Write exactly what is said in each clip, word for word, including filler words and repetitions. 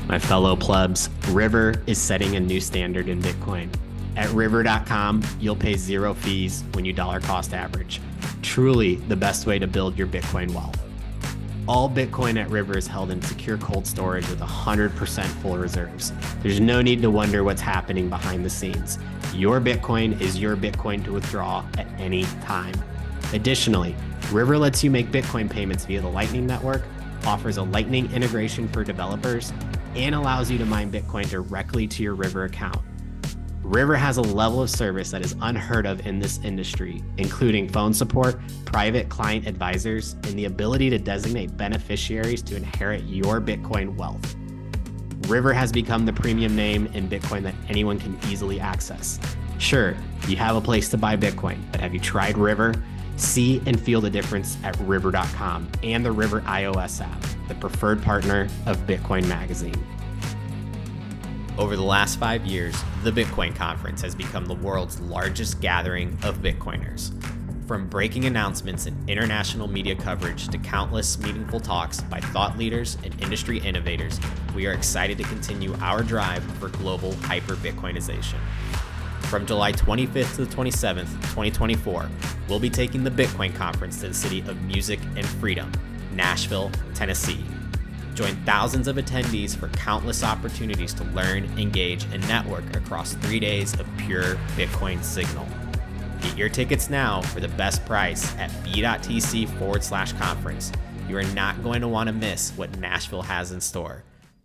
My fellow plebs, River is setting a new standard in Bitcoin. At river dot com, you'll pay zero fees when you dollar cost average. Truly the best way to build your Bitcoin wealth. All Bitcoin at River is held in secure cold storage with one hundred percent full reserves. There's no need to wonder what's happening behind the scenes. Your Bitcoin is your Bitcoin to withdraw at any time. Additionally, River lets you make Bitcoin payments via the Lightning Network, offers a Lightning integration for developers, and allows you to mine Bitcoin directly to your River account. River has a level of service that is unheard of in this industry, including phone support, private client advisors, and the ability to designate beneficiaries to inherit your Bitcoin wealth. River has become the premium name in Bitcoin that anyone can easily access. Sure, you have a place to buy Bitcoin, but have you tried River? See and feel the difference at river dot com and the River iOS app, the preferred partner of Bitcoin Magazine. Over the last five years, the Bitcoin Conference has become the world's largest gathering of Bitcoiners. From breaking announcements and international media coverage to countless meaningful talks by thought leaders and industry innovators, we are excited to continue our drive for global hyper-Bitcoinization. From July twenty-fifth to the twenty-seventh, twenty twenty-four, we'll be taking the Bitcoin Conference to the city of music and freedom, Nashville, Tennessee. Join thousands of attendees for countless opportunities to learn, engage, and network across three days of pure Bitcoin signal. Get your tickets now for the best price at b.tc forward slash conference. You are not going to want to miss what Nashville has in store.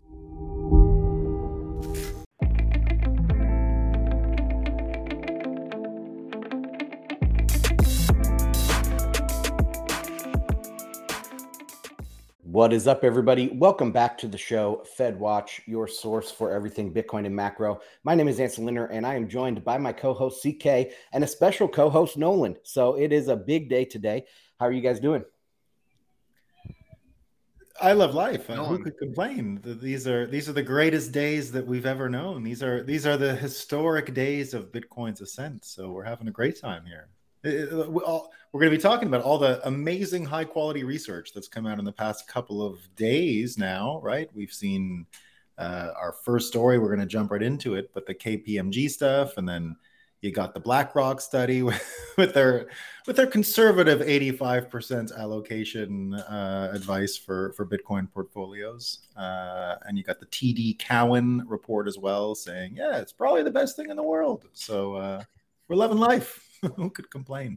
What is up, everybody? Welcome back to the show, FedWatch, your source for everything Bitcoin and macro. My name is Ansel Lindner, and I am joined by my co-host C K and a special co-host Nolan. So it is a big day today. How are you guys doing? I love life. Uh, who could complain? These are these are the greatest days that we've ever known. These are these are the historic days of Bitcoin's ascent. So we're having a great time here. We're going to be talking about all the amazing high quality research that's come out in the past couple of days now, right? We've seen uh, our first story. We're going to jump right into it, but the K P M G stuff, and then you got the BlackRock study with, with their with their conservative eighty-five percent allocation uh, advice for, for Bitcoin portfolios. Uh, and you got the T D Cowen report as well saying, yeah, it's probably the best thing in the world. So uh, we're loving life. Who could complain?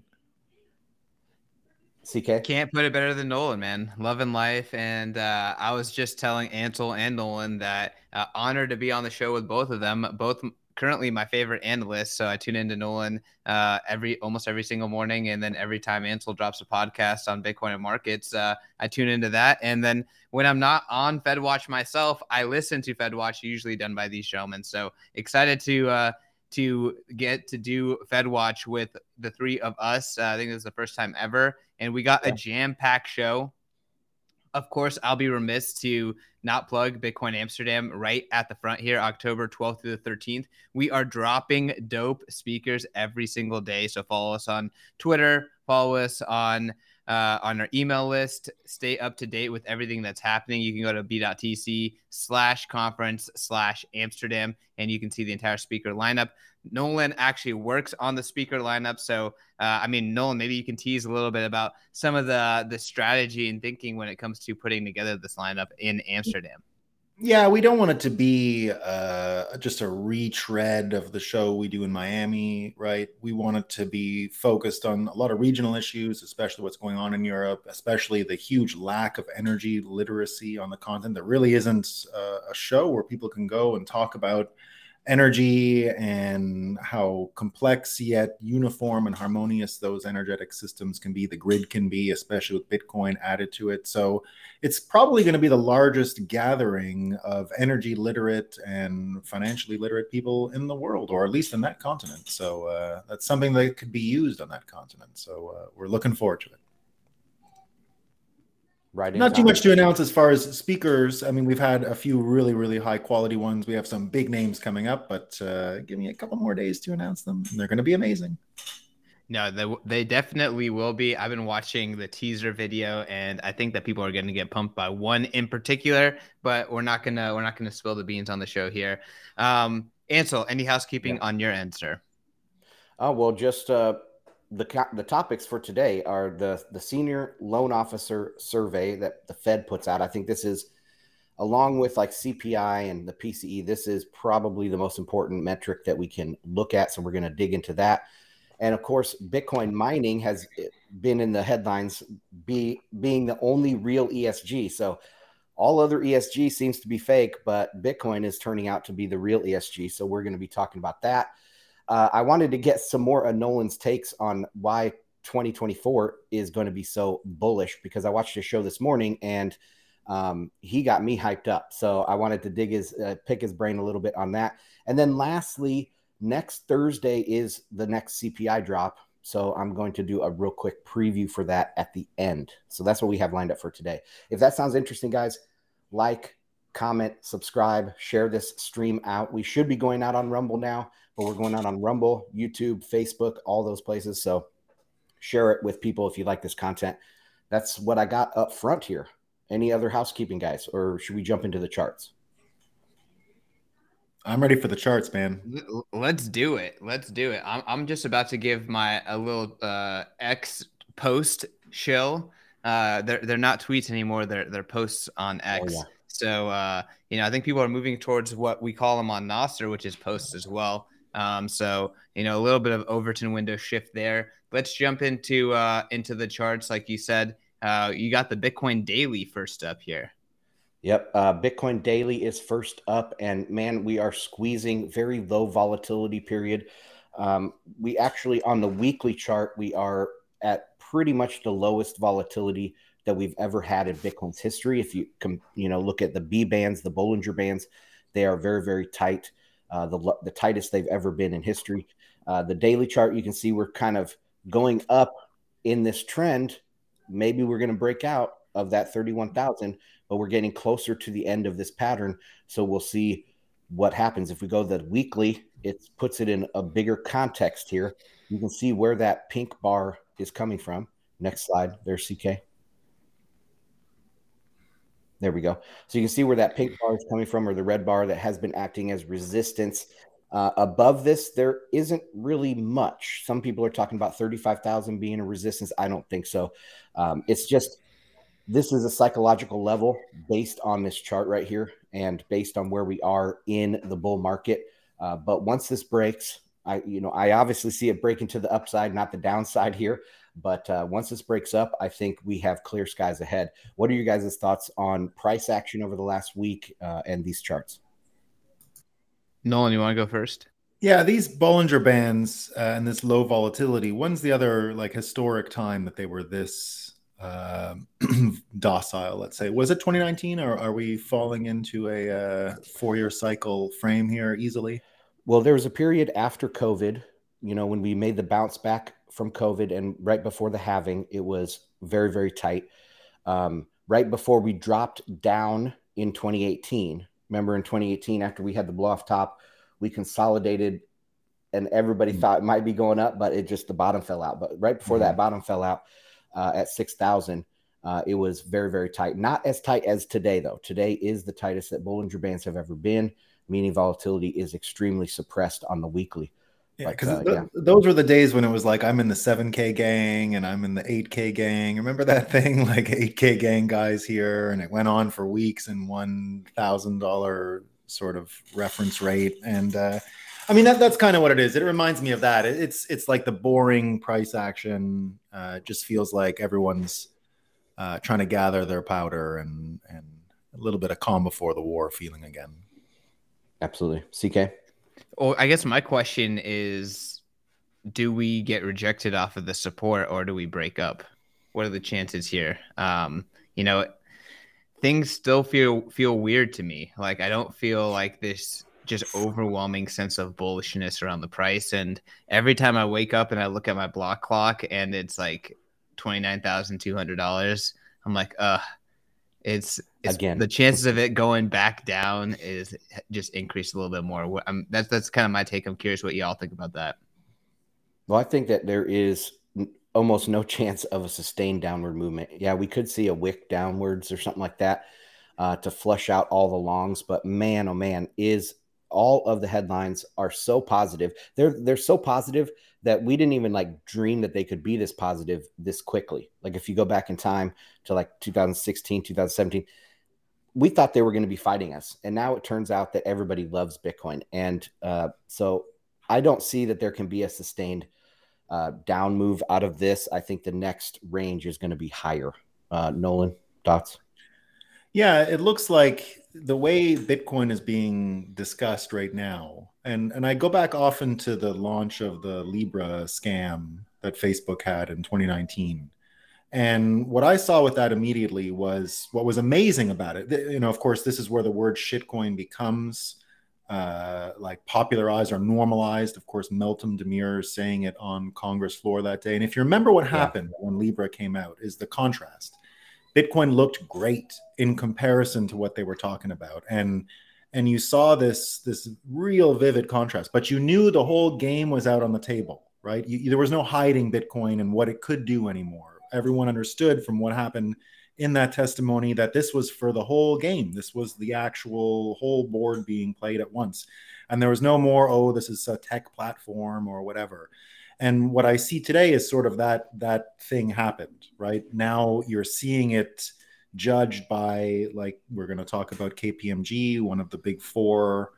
C K? Can't put it better than Nolan, man. Loving life. And uh, I was just telling Ansel and Nolan that uh, honored to be on the show with both of them, both currently my favorite analysts. So I tune into Nolan uh, every almost every single morning. And then every time Ansel drops a podcast on Bitcoin and markets, uh, I tune into that. And then when I'm not on FedWatch myself, I listen to FedWatch, usually done by these gentlemen. So excited to uh, to get to do FedWatch with the three of us. Uh, I think this is the first time ever. And we got yeah. a jam-packed show. Of course, I'll be remiss to not plug Bitcoin Amsterdam right at the front here, October twelfth through the thirteenth. We are dropping dope speakers every single day. So follow us on Twitter, follow us on Uh, on our email list, stay up to date with everything that's happening. You can go to b.tc slash conference slash Amsterdam, and you can see the entire speaker lineup. Nolan actually works on the speaker lineup. So, uh, I mean, Nolan, maybe you can tease a little bit about some of the, the strategy and thinking when it comes to putting together this lineup in Amsterdam. Yeah, we don't want it to be uh, just a retread of the show we do in Miami, right? We want it to be focused on a lot of regional issues, especially what's going on in Europe, especially the huge lack of energy literacy on the continent. There really isn't uh, a show where people can go and talk about energy and how complex yet uniform and harmonious those energetic systems can be, the grid can be, especially with Bitcoin added to it. So it's probably going to be the largest gathering of energy literate and financially literate people in the world, or at least in that continent. So uh, that's something that could be used on that continent. So uh, we're looking forward to it. Right. Not too much to announce as far as speakers. I mean, we've had a few really, really high quality ones. We have some big names coming up, but uh, give me a couple more days to announce them. And they're going to be amazing. No, they, they definitely will be. I've been watching the teaser video, and I think that people are going to get pumped by one in particular. But we're not gonna we're not gonna spill the beans on the show here. Um, Ansel, any housekeeping yeah. on your end, sir? Oh well, just uh, the the topics for today are the the senior loan officer survey that the Fed puts out. I think this is, along with like C P I and the P C E, this is probably the most important metric that we can look at. So we're going to dig into that. And of course, Bitcoin mining has been in the headlines, be, being the only real E S G. So all other E S G seems to be fake, but Bitcoin is turning out to be the real E S G. So we're going to be talking about that. Uh, I wanted to get some more of Nolan's takes on why twenty twenty-four is going to be so bullish, because I watched his show this morning and um, he got me hyped up. So I wanted to dig his, uh, pick his brain a little bit on that. And then lastly, next Thursday is the next C P I drop. So I'm going to do a real quick preview for that at the end. So that's what we have lined up for today. If that sounds interesting, guys, like, comment, subscribe, share this stream out. We should be going out on Rumble now, but we're going out on Rumble, YouTube, Facebook, all those places. So share it with people if you like this content. That's what I got up front here. Any other housekeeping, guys, or should we jump into the charts? I'm ready for the charts, man. Let's do it. Let's do it. I'm I'm just about to give my a little uh, X post shill. Uh, they're they're not tweets anymore. They're they're posts on X. Oh, yeah. So uh, you know, I think people are moving towards what we call them on Nostr, which is posts as well. Um, so you know, a little bit of Overton window shift there. Let's jump into uh, into the charts, like you said. Uh, you got the Bitcoin daily first up here. Yep. Uh, Bitcoin daily is first up, and man, we are squeezing very low volatility period. Um, we actually, on the weekly chart, we are at pretty much the lowest volatility that we've ever had in Bitcoin's history. If you com- you know, look at the B bands, the Bollinger bands, they are very, very tight. Uh, the, the tightest they've ever been in history. Uh, the daily chart, you can see we're kind of going up in this trend. Maybe we're going to break out of that thirty-one thousand, but we're getting closer to the end of this pattern. So we'll see what happens. If we go the weekly, it puts it in a bigger context here. You can see where that pink bar is coming from. Next slide. There's C K. There we go. So you can see where that pink bar is coming from, or the red bar that has been acting as resistance. Uh, above this, there isn't really much. Some people are talking about thirty-five thousand being a resistance. I don't think so. Um, it's just, this is a psychological level based on this chart right here and based on where we are in the bull market. Uh, but once this breaks, I, you know, I obviously see it breaking to the upside, not the downside here. But uh, once this breaks up, I think we have clear skies ahead. What are your guys' thoughts on price action over the last week uh, and these charts? Nolan, you want to go first? Yeah, these Bollinger Bands uh, and this low volatility, when's the other like historic time that they were this uh, docile, let's say? Was it twenty nineteen, or are we falling into a uh, four-year cycle frame here easily? Well, there was a period after COVID, you know, when we made the bounce back from COVID, and right before the halving, it was very, very tight. Um, right before we dropped down in twenty eighteen, remember in twenty eighteen, after we had the blow off top, we consolidated and everybody mm-hmm. thought it might be going up, but it just, the bottom fell out. But right before mm-hmm. that bottom fell out uh, at six thousand, uh, it was very, very tight. Not as tight as today, though. Today is the tightest that Bollinger Bands have ever been, meaning volatility is extremely suppressed on the weekly. Yeah, because uh, th- yeah. those were the days when it was like, I'm in the seven K gang and I'm in the eight K gang. Remember that thing? Like eight K gang guys here, and it went on for weeks and one thousand dollars sort of reference rate. And uh, I mean, that, that's kind of what it is. It reminds me of that. It, it's it's like the boring price action. Uh, it just feels like everyone's uh, trying to gather their powder and, and a little bit of calm before the war feeling again. Absolutely. C K? Well, I guess my question is, do we get rejected off of the support or do we break up? What are the chances here? Um, you know, things still feel feel weird to me. Like, I don't feel like this just overwhelming sense of bullishness around the price. And every time I wake up and I look at my block clock and it's like twenty-nine thousand two hundred dollars, I'm like, uh, it's, it's again, the chances of it going back down is just increased a little bit more. I'm, that's, that's kind of my take. I'm curious what y'all think about that. Well, I think that there is almost no chance of a sustained downward movement. Yeah, we could see a wick downwards or something like that uh, to flush out all the longs. But man, oh man, is all of the headlines are so positive. They're they're so positive that we didn't even like dream that they could be this positive this quickly. Like if you go back in time to like two thousand sixteen, two thousand seventeen, we thought they were going to be fighting us. And now it turns out that everybody loves Bitcoin. And uh, so I don't see that there can be a sustained uh, down move out of this. I think the next range is going to be higher. Uh, Nolan, thoughts? Yeah, it looks like the way Bitcoin is being discussed right now, and, and I go back often to the launch of the Libra scam that Facebook had in twenty nineteen. And what I saw with that immediately was what was amazing about it. You know, of course, this is where the word shitcoin becomes uh, like popularized or normalized. Of course, Meltem Demir saying it on Congress floor that day. And if you remember what happened yeah. when Libra came out, is the contrast. Bitcoin looked great in comparison to what they were talking about. And and you saw this, this real vivid contrast, but you knew the whole game was out on the table, right? You, there was no hiding Bitcoin and what it could do anymore. Everyone understood from what happened in that testimony that this was for the whole game. This was the actual whole board being played at once. And there was no more, oh, this is a tech platform or whatever. And what I see today is sort of that that thing happened, right? Now you're seeing it judged by, like, we're going to talk about K P M G, one of the big four,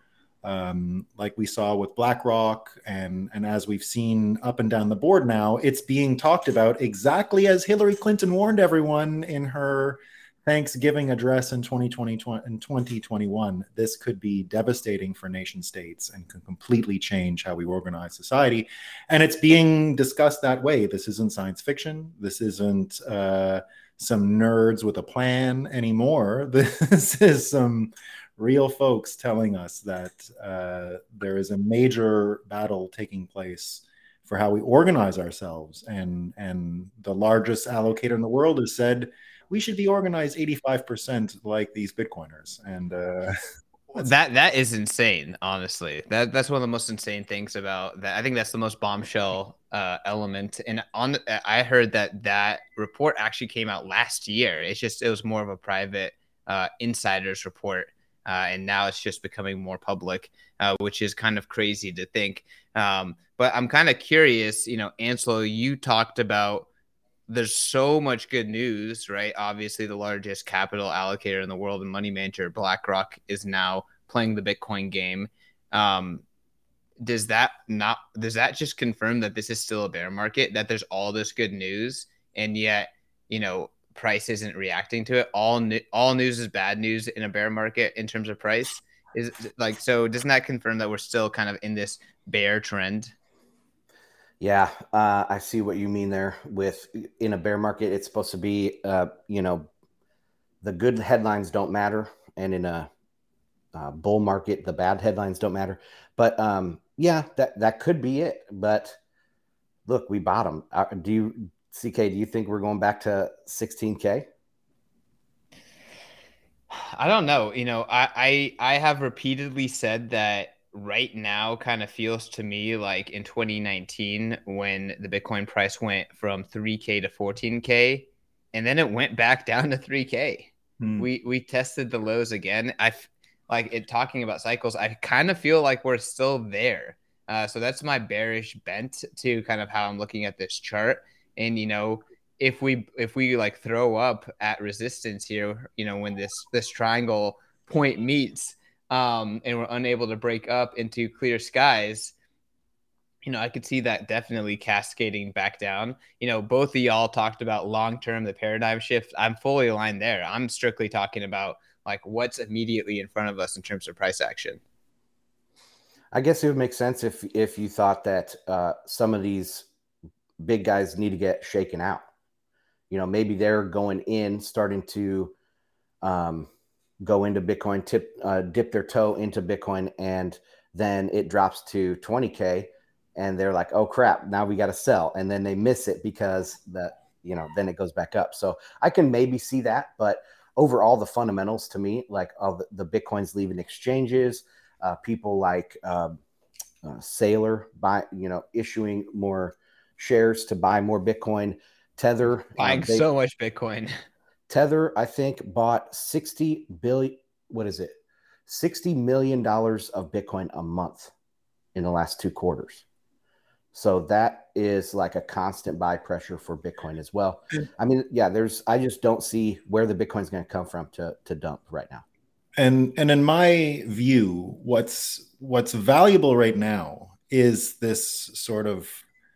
um, like we saw with BlackRock. And, and as we've seen up and down the board now, it's being talked about exactly as Hillary Clinton warned everyone in her Thanksgiving address in twenty twenty and twenty twenty-one. This could be devastating for nation states and can completely change how we organize society. And it's being discussed that way. This isn't science fiction. This isn't uh, some nerds with a plan anymore. This is some real folks telling us that uh, there is a major battle taking place for how we organize ourselves. And, and the largest allocator in the world has said, we should be organized eighty-five percent like these Bitcoiners. And uh, that that is insane, honestly. That that's one of the most insane things about that. I think that's the most bombshell uh, element. And on, I heard that that report actually came out last year. It's just it was more of a private uh, insiders report, uh, and now it's just becoming more public, uh, which is kind of crazy to think. Um, but I'm kind of curious. You know, Ansel, you talked about. There's so much good news, right? Obviously, the largest capital allocator in the world and money manager, BlackRock, is now playing the Bitcoin game. Um, does that not? Does that just confirm that this is still a bear market? That there's all this good news, and yet, you know, price isn't reacting to it. All new, all news is bad news in a bear market in terms of price. Is like so? Doesn't that confirm that we're still kind of in this bear trend? Yeah, uh, I see what you mean there. With in a bear market, it's supposed to be, uh, you know, the good headlines don't matter, and in a uh, bull market, the bad headlines don't matter. But um, yeah, that that could be it. But look, we bottomed. Uh, do you, C K? Do you think we're going back to sixteen K? I don't know. You know, I I, I have repeatedly said that. Right now kind of feels to me like in twenty nineteen when the Bitcoin price went from three K to fourteen K and then it went back down to three K. Hmm. We we tested the lows again. I like it talking about cycles. I kind of feel like we're still there. Uh, so that's my bearish bent to kind of how I'm looking at this chart. And, you know, if we if we like throw up at resistance here, you know, when this this triangle point meets, Um, and we're unable to break up into clear skies, you know, I could see that definitely cascading back down. You know, both of y'all talked about long-term, the paradigm shift. I'm fully aligned there. I'm strictly talking about like what's immediately in front of us in terms of price action. I guess it would make sense if if you thought that uh, some of these big guys need to get shaken out. You know, maybe they're going in, starting to um, go into Bitcoin, tip, uh, dip their toe into Bitcoin, and then it drops to twenty K, and they're like, "Oh crap! Now we got to sell," and then they miss it because that you know then it goes back up. So I can maybe see that, but overall, the fundamentals to me, like all the, the Bitcoins leaving exchanges, uh, people like uh, uh, Sailor by you know issuing more shares to buy more Bitcoin. Tether buying um, they, so much Bitcoin. Tether, I think, bought sixty billion. What is it? sixty million dollars of Bitcoin a month in the last two quarters. So that is like a constant buy pressure for Bitcoin as well. I mean, yeah, there's, I just don't see where the Bitcoin is going to come from to, to dump right now. And, and in my view, what's, what's valuable right now is this sort of,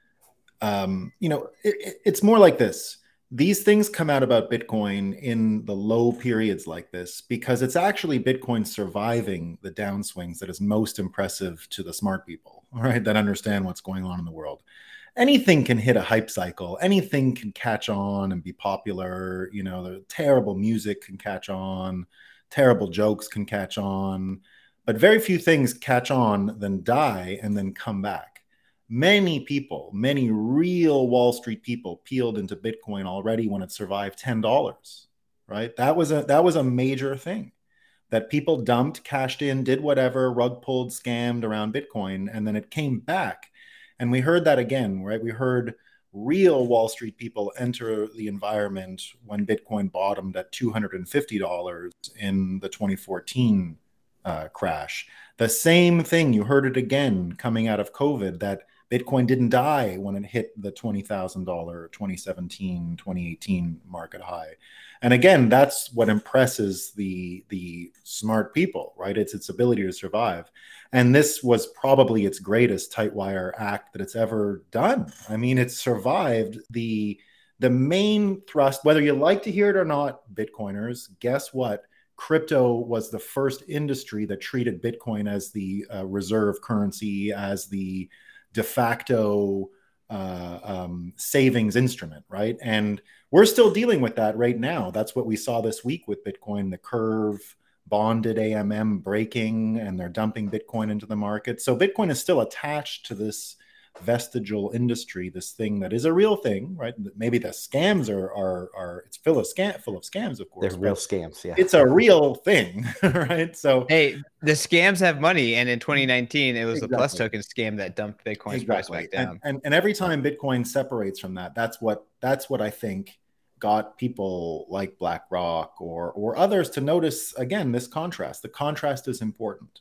um, you know, it, it's more like this. These things come out about Bitcoin in the low periods like this because it's actually Bitcoin surviving the downswings that is most impressive to the smart people, right? That understand what's going on in the world. Anything can hit a hype cycle. Anything can catch on and be popular. You know, the terrible music can catch on. Terrible jokes can catch on. But very few things catch on, then die, and then come back. Many people, many real Wall Street people peeled into Bitcoin already when it survived ten dollars, right? That was a that was a major thing that people dumped, cashed in, did whatever, rug pulled, scammed around Bitcoin, and then it came back. And we heard that again, right? We heard real Wall Street people enter the environment when Bitcoin bottomed at two hundred fifty dollars in the twenty fourteen uh, crash. The same thing, you heard it again coming out of COVID, that Bitcoin didn't die when it hit the twenty thousand dollars twenty seventeen, twenty eighteen market high. And again, that's what impresses the, the smart people, right? It's its ability to survive. And this was probably its greatest Tightwire act that it's ever done. I mean, it survived the, the main thrust, whether you like to hear it or not, Bitcoiners, guess what? Crypto was the first industry that treated Bitcoin as the uh, reserve currency, as the de facto uh, um, savings instrument, right? And we're still dealing with that right now. That's what we saw this week with Bitcoin, the curve, bonded A M M breaking, and they're dumping Bitcoin into the market. So Bitcoin is still attached to this vestigial industry, this thing that is a real thing, right? Maybe the scams are are are it's full of scam full of scams, of course. They're real scams, yeah. It's a real thing, right? So hey, the scams have money, and in twenty nineteen, it was exactly. the Plus token scam that dumped Bitcoin's exactly. price back down. And, and and every time Bitcoin separates from that, that's what that's what I think got people like BlackRock or or others to notice again this contrast. The contrast is important,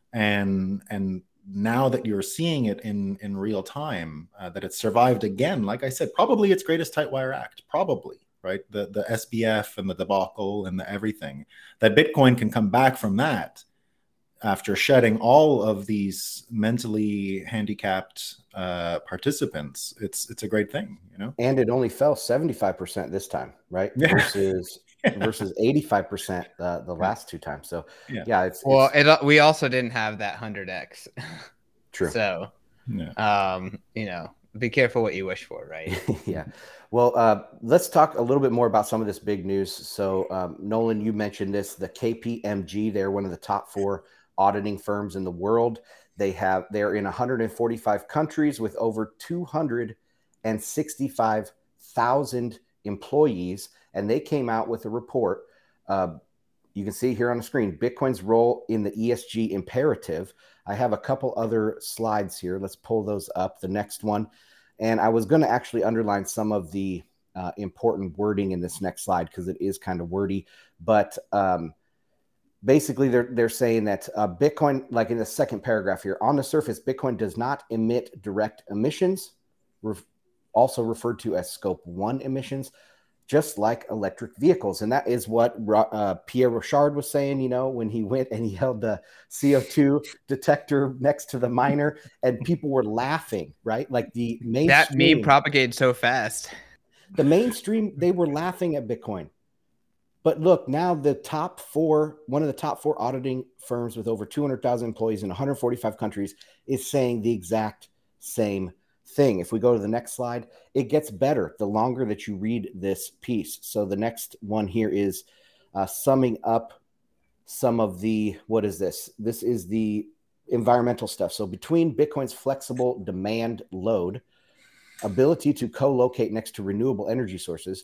and and. Now that you're seeing it in, in real time, uh, that it survived again, like I said, probably its greatest Tightwire act, probably, right? The the S B F and the debacle and the everything, that Bitcoin can come back from that after shedding all of these mentally handicapped uh, participants. It's it's a great thing, you know? And it only fell seventy-five percent this time, right? Yeah. Versus... versus eighty-five percent uh, the last two times. So yeah, yeah it's well, it's... it we also didn't have that one hundred X. True. So, yeah. um, you know, be careful what you wish for, right? Yeah. Well, uh, let's talk a little bit more about some of this big news. So, um, Nolan, you mentioned this, the K P M G, they're one of the top four auditing firms in the world. They have, they're in one hundred forty-five countries with over two hundred sixty-five thousand employees. And they came out with a report. Uh, you can see here on the screen, Bitcoin's role in the E S G imperative. I have a couple other slides here. Let's pull those up. The next one. And I was going to actually underline some of the uh, important wording in this next slide because it is kind of wordy. But um, basically, they're, they're saying that uh, Bitcoin, like in the second paragraph here, on the surface, Bitcoin does not emit direct emissions, ref- also referred to as scope one emissions, just like electric vehicles. And that is what uh, Pierre Rochard was saying, you know, when he went and he held the C O two detector next to the miner and people were laughing, right? Like the mainstream. That meme propagated so fast. The mainstream, they were laughing at Bitcoin. But look, now the top four, one of the top four auditing firms with over two hundred thousand employees in one hundred forty-five countries is saying the exact same thing. If we go to the next slide, it gets better the longer that you read this piece. So the next one here is uh, summing up some of the, what is this? This is the environmental stuff. So between Bitcoin's flexible demand load, ability to co-locate next to renewable energy sources,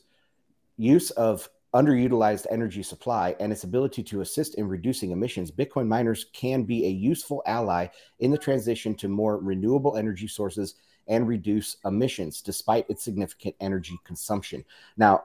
use of underutilized energy supply, and its ability to assist in reducing emissions, Bitcoin miners can be a useful ally in the transition to more renewable energy sources and reduce emissions despite its significant energy consumption. Now,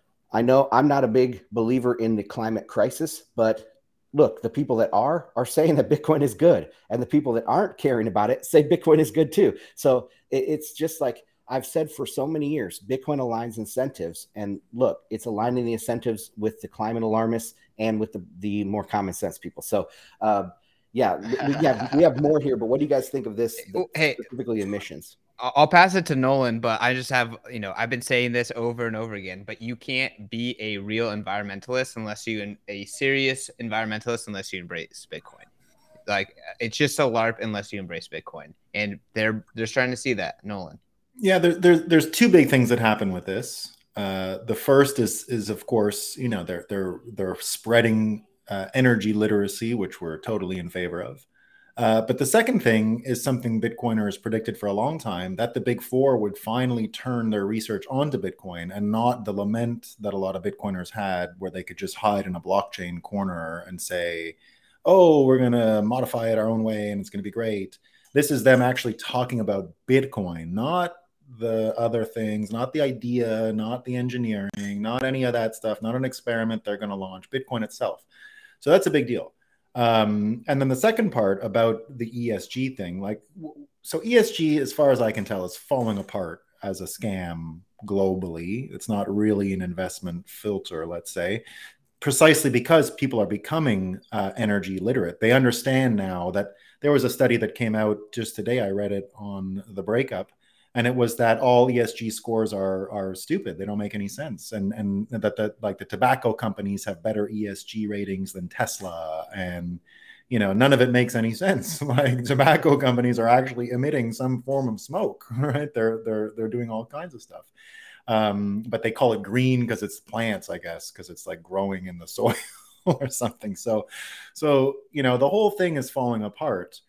I know I'm not a big believer in the climate crisis, but look, the people that are are saying that Bitcoin is good, and the people that aren't caring about it say Bitcoin is good too. So it, it's just like I've said for so many years, Bitcoin aligns incentives, and look, it's aligning the incentives with the climate alarmists and with the, the more common sense people. So, uh, yeah, we have we have more here, but what do you guys think of this? Hey, specifically emissions. I'll pass it to Nolan, but I just have, you know, I've been saying this over and over again, but you can't be a real environmentalist unless you, a serious environmentalist, unless you embrace Bitcoin. Like, it's just a LARP unless you embrace Bitcoin. And they're, they're starting to see that. Nolan. Yeah, there, there, there's two big things that happen with this. Uh, the first is, is of course, you know, they're, they're, they're spreading uh, energy literacy, which we're totally in favor of. Uh, but the second thing is something Bitcoiners predicted for a long time, that the big four would finally turn their research onto Bitcoin, and not the lament that a lot of Bitcoiners had where they could just hide in a blockchain corner and say, oh, we're going to modify it our own way and it's going to be great. This is them actually talking about Bitcoin, not the other things, not the idea, not the engineering, not any of that stuff, not an experiment they're going to launch, Bitcoin itself. So that's a big deal. Um, and then the second part about the E S G thing, like, so E S G, as far as I can tell, is falling apart as a scam globally. It's not really an investment filter, let's say, precisely because people are becoming uh, energy literate. They understand now that there was a study that came out just today. I read it on The Breakup, and it was that all E S G scores are are stupid. They don't make any sense, and and that the like the tobacco companies have better E S G ratings than Tesla, and you know none of it makes any sense. Like, tobacco companies are actually emitting some form of smoke, right? They're they're they're doing all kinds of stuff, um, but they call it green because it's plants, I guess, because it's like growing in the soil or something. So, so you know the whole thing is falling apart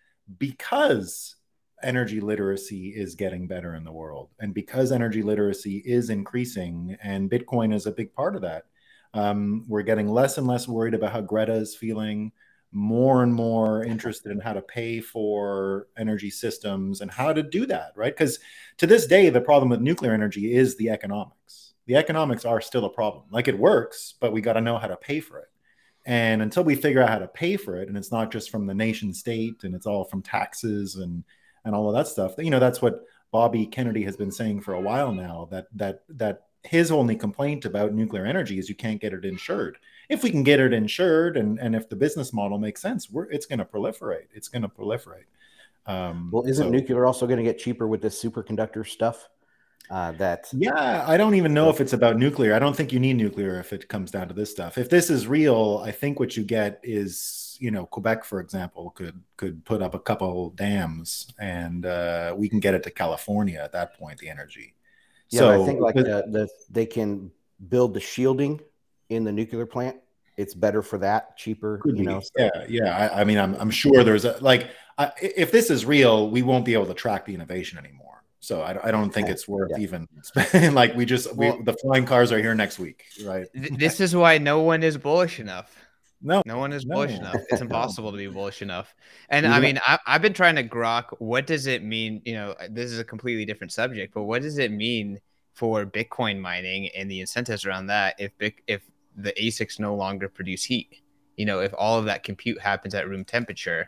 because energy literacy is getting better in the world, and because energy literacy is increasing, and Bitcoin is a big part of that. Um, we're getting less and less worried about how Greta is feeling, more and more interested in how to pay for energy systems and how to do that, right? Because to this day, the problem with nuclear energy is the economics. The economics are still a problem. Like, it works, but we got to know how to pay for it. And until we figure out how to pay for it, and it's not just from the nation state, and it's all from taxes and and all of that stuff. You know, that's what Bobby Kennedy has been saying for a while now, that that that his only complaint about nuclear energy is you can't get it insured. If we can get it insured, and, and if the business model makes sense, we're, it's going to proliferate. It's going to proliferate. Um, well, isn't so, nuclear also going to get cheaper with this superconductor stuff? Uh, that yeah, I don't even know if it's about nuclear. I don't think you need nuclear if it comes down to this stuff. If this is real, I think what you get is, you know, Quebec, for example, could could put up a couple dams, and uh, we can get it to California at that point, the energy. Yeah, so I think like the, the they can build the shielding in the nuclear plant. It's better for that, cheaper, you know. So. Yeah, yeah. I, I mean, I'm I'm sure there's a like I, if this is real, we won't be able to track the innovation anymore. So I, I don't think it's worth yeah. even spending. Like, we just well, we, the flying cars are here next week, right? Th- this is why no one is bullish enough. No, no one is no. bullish enough. It's impossible to be bullish enough. And yeah. I mean, I, I've been trying to grok. What does it mean? You know, this is a completely different subject, but what does it mean for Bitcoin mining and the incentives around that if if the A SICs no longer produce heat? You know, if all of that compute happens at room temperature.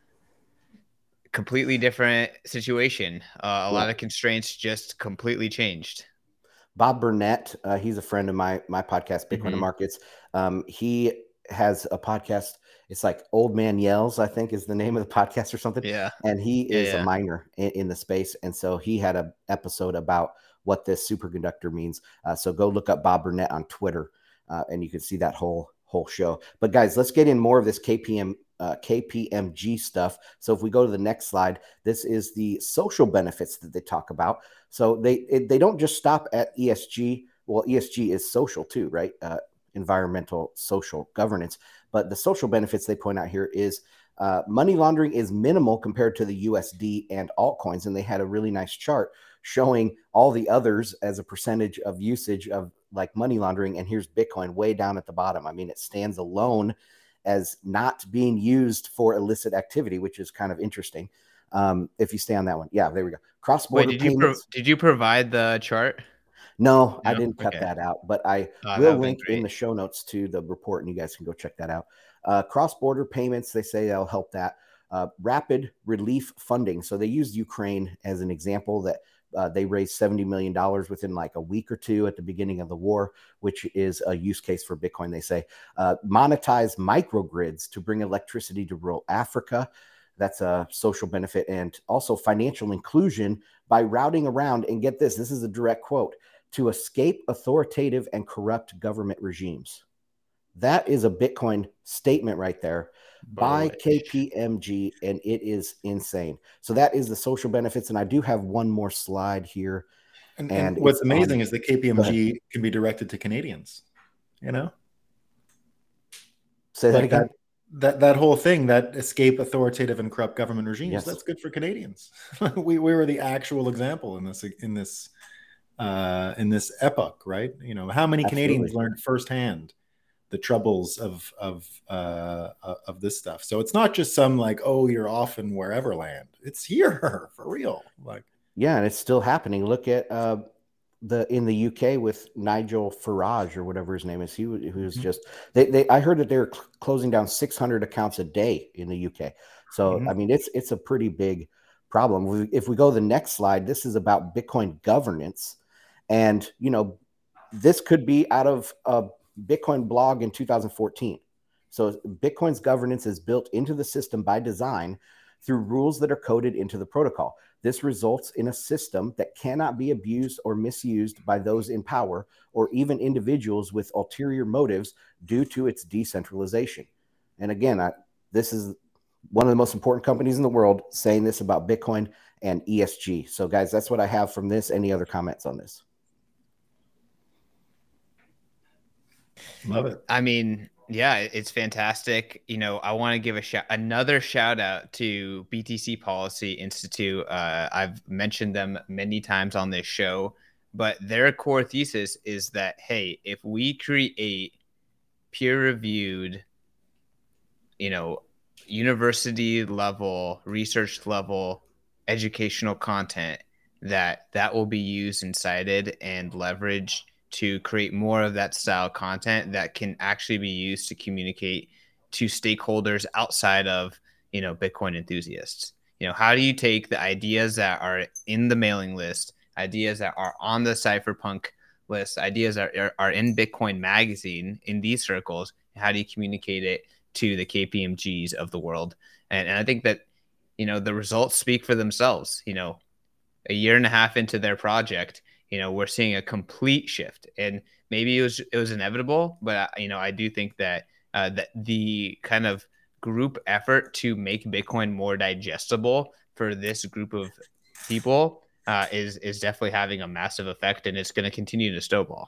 Completely different situation. Uh, a yeah. lot of constraints just completely changed. Bob Burnett, uh, he's a friend of my my podcast, Bitcoin mm-hmm. and Markets. Um, he has a podcast. It's like Old Man Yells, I think, is the name of the podcast or something. Yeah. And he is yeah, yeah. a miner in, in the space, and so he had an episode about what this superconductor means. Uh, so go look up Bob Burnett on Twitter, uh, and you can see that whole whole show. But guys, let's get in more of this K P M. Uh, K P M G stuff. So if we go to the next slide, this is the social benefits that they talk about. So they it, they don't just stop at E S G. Well, E S G is social too, right? Uh, environmental, social governance. But the social benefits they point out here is uh, money laundering is minimal compared to the U S D and altcoins. And they had a really nice chart showing all the others as a percentage of usage of like money laundering. And here's Bitcoin way down at the bottom. I mean, it stands alone as not being used for illicit activity, which is kind of interesting. Um, if you stay on that one. Yeah, there we go. Cross-border Wait, did you payments. pro- did you provide the chart? No, No? I didn't cut Okay. that out, but I Oh, will that'd be link in great. the show notes to the report, and you guys can go check that out. Uh, cross-border payments, they say they'll help that. Uh, rapid relief funding. So they used Ukraine as an example that uh, they raised seventy million dollars within like a week or two at the beginning of the war, which is a use case for Bitcoin, they say. Uh, monetize microgrids to bring electricity to rural Africa. That's a social benefit. And also financial inclusion by routing around, and get this, this is a direct quote, to escape authoritative and corrupt government regimes. That is a Bitcoin statement right there by K P M G, and it is insane. So that is the social benefits, and I do have one more slide here. And, and, and what's amazing on, is that K P M G can be directed to Canadians, you know? Say that like again? That, that, that whole thing, that escape authoritative and corrupt government regimes, yes. That's good for Canadians. we, we were the actual example in this, in this, uh, in this epoch, right? You know, how many Absolutely. Canadians learned firsthand the troubles of of uh, of this stuff? So it's not just some like, oh, you're off in wherever land. It's here for real. Like, yeah, and it's still happening. Look at uh, the in the U K with Nigel Farage or whatever his name is. He who's mm-hmm. just they, they. I heard that they're cl- closing down six hundred accounts a day in the U K. So mm-hmm. I mean, it's it's a pretty big problem. If we go to the next slide, this is about Bitcoin governance, and you know, this could be out of a Bitcoin blog in two thousand fourteen. So Bitcoin's governance is built into the system by design through rules that are coded into the protocol. This results in a system that cannot be abused or misused by those in power or even individuals with ulterior motives due to its decentralization. And again, I, this is one of the most important companies in the world saying this about Bitcoin and E S G. So guys, that's what I have from this. Any other comments on this? Love it. I mean, yeah, it's fantastic. You know, I want to give a shout, another shout out to B T C Policy Institute. Uh, I've mentioned them many times on this show, but their core thesis is that, hey, if we create peer-reviewed, you know, university level, research level, educational content, that that will be used and cited and leveraged to create more of that style content that can actually be used to communicate to stakeholders outside of, you know, Bitcoin enthusiasts. You know, how do you take the ideas that are in the mailing list, ideas that are on the cypherpunk list, ideas that are, are in Bitcoin magazine in these circles, and how do you communicate it to the K P M Gs of the world? And, and I think that, you know, the results speak for themselves. You know, a year and a half into their project, you know, we're seeing a complete shift, and maybe it was it was inevitable, but you know, I do think that uh, that the kind of group effort to make Bitcoin more digestible for this group of people uh, is is definitely having a massive effect, and it's going to continue to snowball.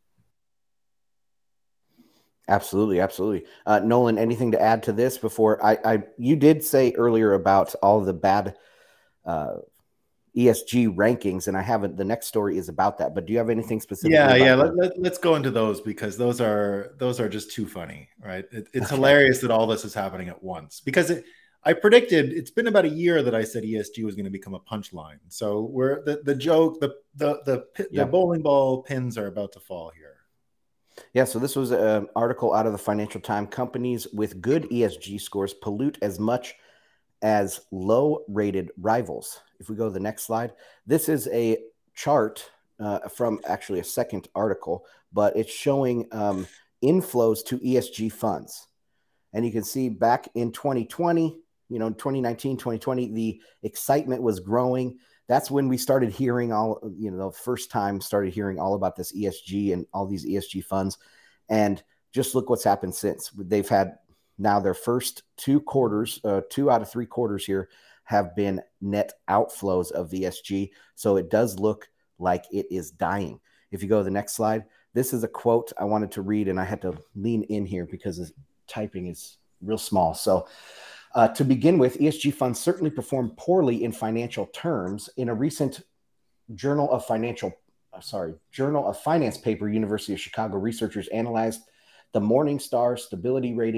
Absolutely, absolutely. Uh, Nolan, anything to add to this before I, I? You did say earlier about all the bad Uh, E S G rankings, and I haven't. The next story is about that. But do you have anything specific? Yeah, yeah. Let, let, let's go into those because those are those are just too funny, right? It, it's okay. Hilarious that all this is happening at once. Because it, I predicted it's been about a year that I said E S G was going to become a punchline. So we're the the joke, the the the the yeah. bowling ball pins are about to fall here. Yeah. So this was an article out of the Financial Times. Companies with good E S G scores pollute as much as low-rated rivals. If we go to the next slide, this is a chart uh, from actually a second article, but it's showing um, inflows to E S G funds. And you can see back in twenty twenty, you know, twenty nineteen, twenty twenty, the excitement was growing. That's when we started hearing all, you know, the first time started hearing all about this E S G and all these E S G funds. And just look what's happened since. They've had now their first two quarters, uh, two out of three quarters here have been net outflows of E S G. So it does look like it is dying. If you go to the next slide, this is a quote I wanted to read, and I had to lean in here because the typing is real small. So uh, to begin with, E S G funds certainly perform poorly in financial terms. In a recent Journal of Financial, uh, sorry, Journal of Finance paper, University of Chicago researchers analyzed the Morningstar stability ratings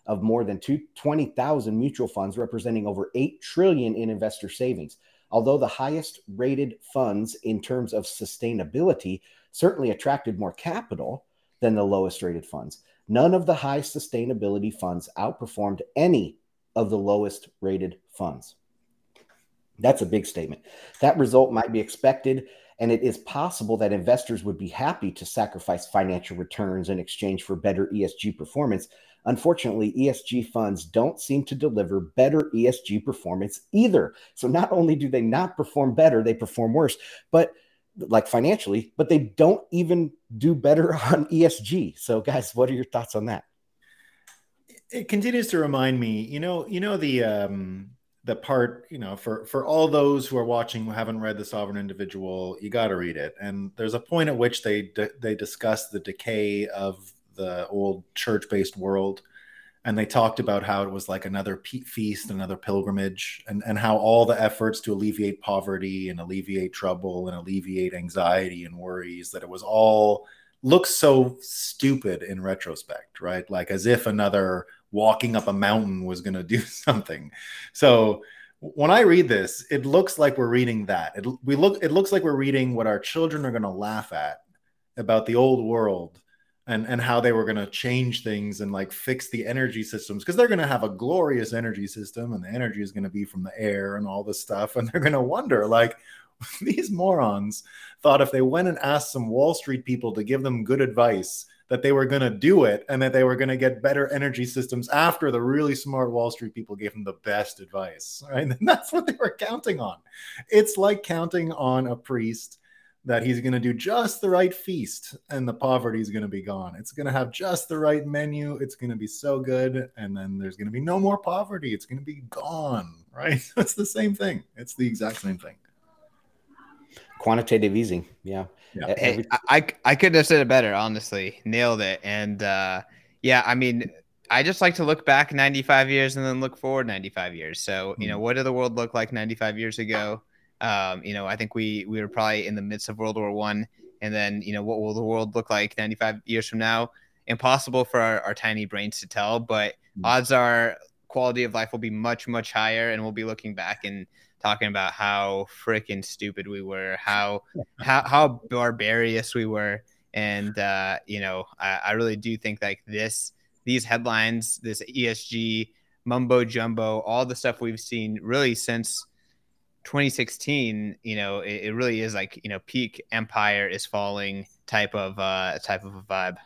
of more than twenty thousand mutual funds representing over eight trillion dollars in investor savings. Although the highest rated funds in terms of sustainability certainly attracted more capital than the lowest rated funds, none of the high sustainability funds outperformed any of the lowest rated funds. That's a big statement. That result might be expected, and it is possible that investors would be happy to sacrifice financial returns in exchange for better E S G performance. Unfortunately, E S G funds don't seem to deliver better E S G performance either. So not only do they not perform better, they perform worse, but like financially, but they don't even do better on E S G. So guys, what are your thoughts on that? It continues to remind me, you know, you know, the, um, the part, you know, for, for all those who are watching who haven't read The Sovereign Individual, you got to read it. And there's a point at which they, they discuss the decay of the old church-based world. And they talked about how it was like another feast, another pilgrimage, and, and how all the efforts to alleviate poverty and alleviate trouble and alleviate anxiety and worries, that it was all looks so stupid in retrospect, right? Like as if another walking up a mountain was going to do something. So when I read this, it looks like we're reading that. It, we look, it looks like we're reading what our children are going to laugh at about the old world and, and how they were going to change things and like fix the energy systems, because they're going to have a glorious energy system and the energy is going to be from the air and all this stuff. And they're going to wonder, like, these morons thought if they went and asked some Wall Street people to give them good advice, that they were going to do it and that they were going to get better energy systems after the really smart Wall Street people gave them the best advice, right? And that's what they were counting on. It's like counting on a priest that he's going to do just the right feast and the poverty is going to be gone. It's going to have just the right menu. It's going to be so good. And then there's going to be no more poverty. It's going to be gone, right? It's the same thing. It's the exact same thing. Quantitative easing. Yeah. yeah. Hey, I, I couldn't have said it better, honestly. Nailed it. And uh, yeah, I mean, I just like to look back ninety-five years and then look forward ninety-five years. So, you know, what did the world look like ninety-five years ago? Um, you know, I think we, we were probably in the midst of World War One. And then, you know, what will the world look like ninety-five years from now? Impossible for our, our tiny brains to tell, but mm-hmm. odds are quality of life will be much, much higher. And we'll be looking back and talking about how freaking stupid we were, how, how, how barbarous we were. And, uh, you know, I, I really do think like this, these headlines, this E S G mumbo jumbo, all the stuff we've seen really since twenty sixteen, you know, it, it really is like, you know, peak empire is falling type of, uh, type of a vibe.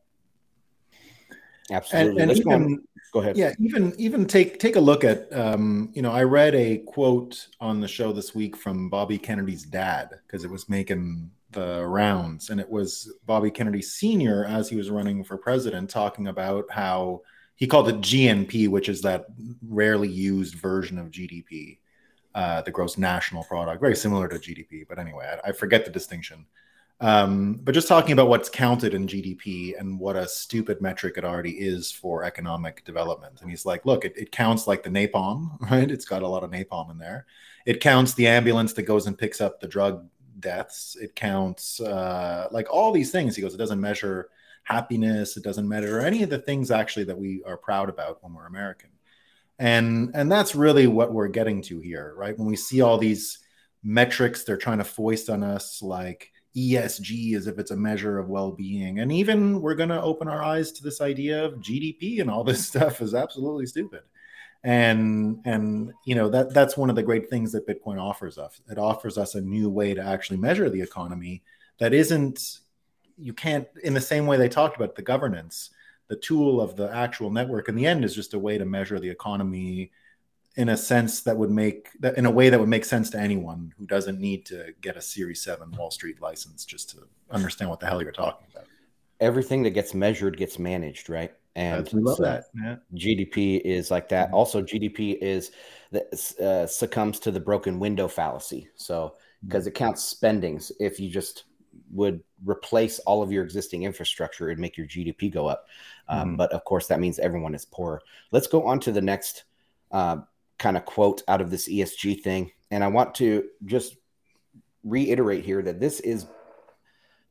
Absolutely. And, and even, go ahead. Yeah, even even take take a look at um, you know, I read a quote on the show this week from Bobby Kennedy's dad, because it was making the rounds, and it was Bobby Kennedy Senior as he was running for president, talking about how he called it G N P, which is that rarely used version of G D P, uh, the gross national product, very similar to G D P, but anyway, I, I forget the distinction. Um, but just talking about what's counted in G D P and what a stupid metric it already is for economic development. And he's like, look, it, it counts like the napalm, right? It's got a lot of napalm in there. It counts the ambulance that goes and picks up the drug deaths. It counts uh, like all these things. He goes, it doesn't measure happiness. It doesn't measure any of the things actually that we are proud about when we're American. And, and that's really what we're getting to here, right? When we see all these metrics they're trying to foist on us, like E S G as if it's a measure of well-being. And even we're going to open our eyes to this idea of G D P and all this stuff is absolutely stupid. And, and you know, that that's one of the great things that Bitcoin offers us. It offers us a new way to actually measure the economy that isn't, you can't, in the same way they talked about the governance, the tool of the actual network in the end is just a way to measure the economy in a sense that would make that in a way that would make sense to anyone who doesn't need to get a Series seven Wall Street license just to understand what the hell you're talking about. Everything that gets measured gets managed, right? And I love so that. Yeah. G D P is like that. Mm-hmm. Also, G D P is uh, succumbs to the broken window fallacy. So because mm-hmm. it counts spendings, if you just would replace all of your existing infrastructure, it'd make your G D P go up. Mm-hmm. Um, but of course, that means everyone is poor. Let's go on to the next uh, kind of quote out of this E S G thing. And I want to just reiterate here that this is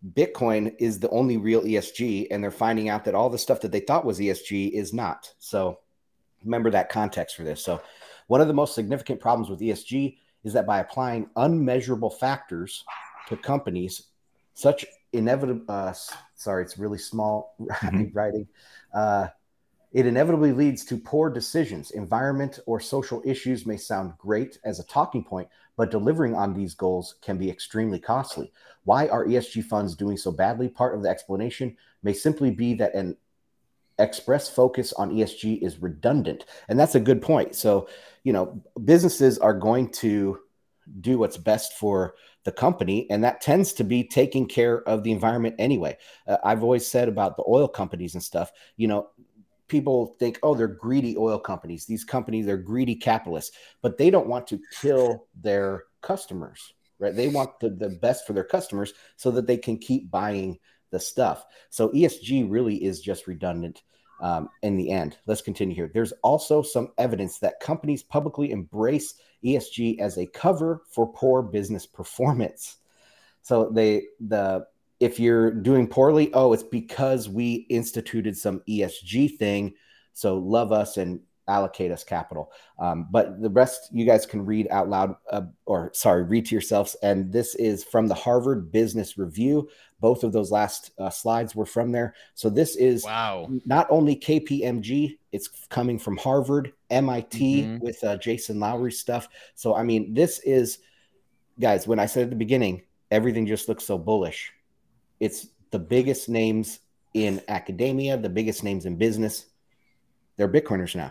Bitcoin is the only real E S G, and they're finding out that all the stuff that they thought was E S G is not. So remember that context for this. So one of the most significant problems with E S G is that by applying unmeasurable factors to companies, such inevitable, uh, sorry, it's really small mm-hmm. writing, uh, it inevitably leads to poor decisions. Environment or social issues may sound great as a talking point, but delivering on these goals can be extremely costly. Why are E S G funds doing so badly? Part of the explanation may simply be that an express focus on E S G is redundant. And that's a good point. So, you know, businesses are going to do what's best for the company, and that tends to be taking care of the environment anyway. Uh, I've always said about the oil companies and stuff, you know, people think, oh, they're greedy oil companies. These companies, they're greedy capitalists, but they don't want to kill their customers, right? They want the, the best for their customers so that they can keep buying the stuff. So E S G really is just redundant um, in the end. Let's continue here. There's also some evidence that companies publicly embrace E S G as a cover for poor business performance. So they, the, if you're doing poorly, oh, it's because we instituted some E S G thing. So love us and allocate us capital. Um, but the rest you guys can read out loud uh, or sorry, read to yourselves. And this is from the Harvard Business Review. Both of those last uh, slides were from there. So this is wow. not only K P M G, it's coming from Harvard, M I T mm-hmm. with uh, Jason Lowry stuff. So, I mean, this is, guys, when I said at the beginning, everything just looks so bullish. It's the biggest names in academia, the biggest names in business. They're Bitcoiners now.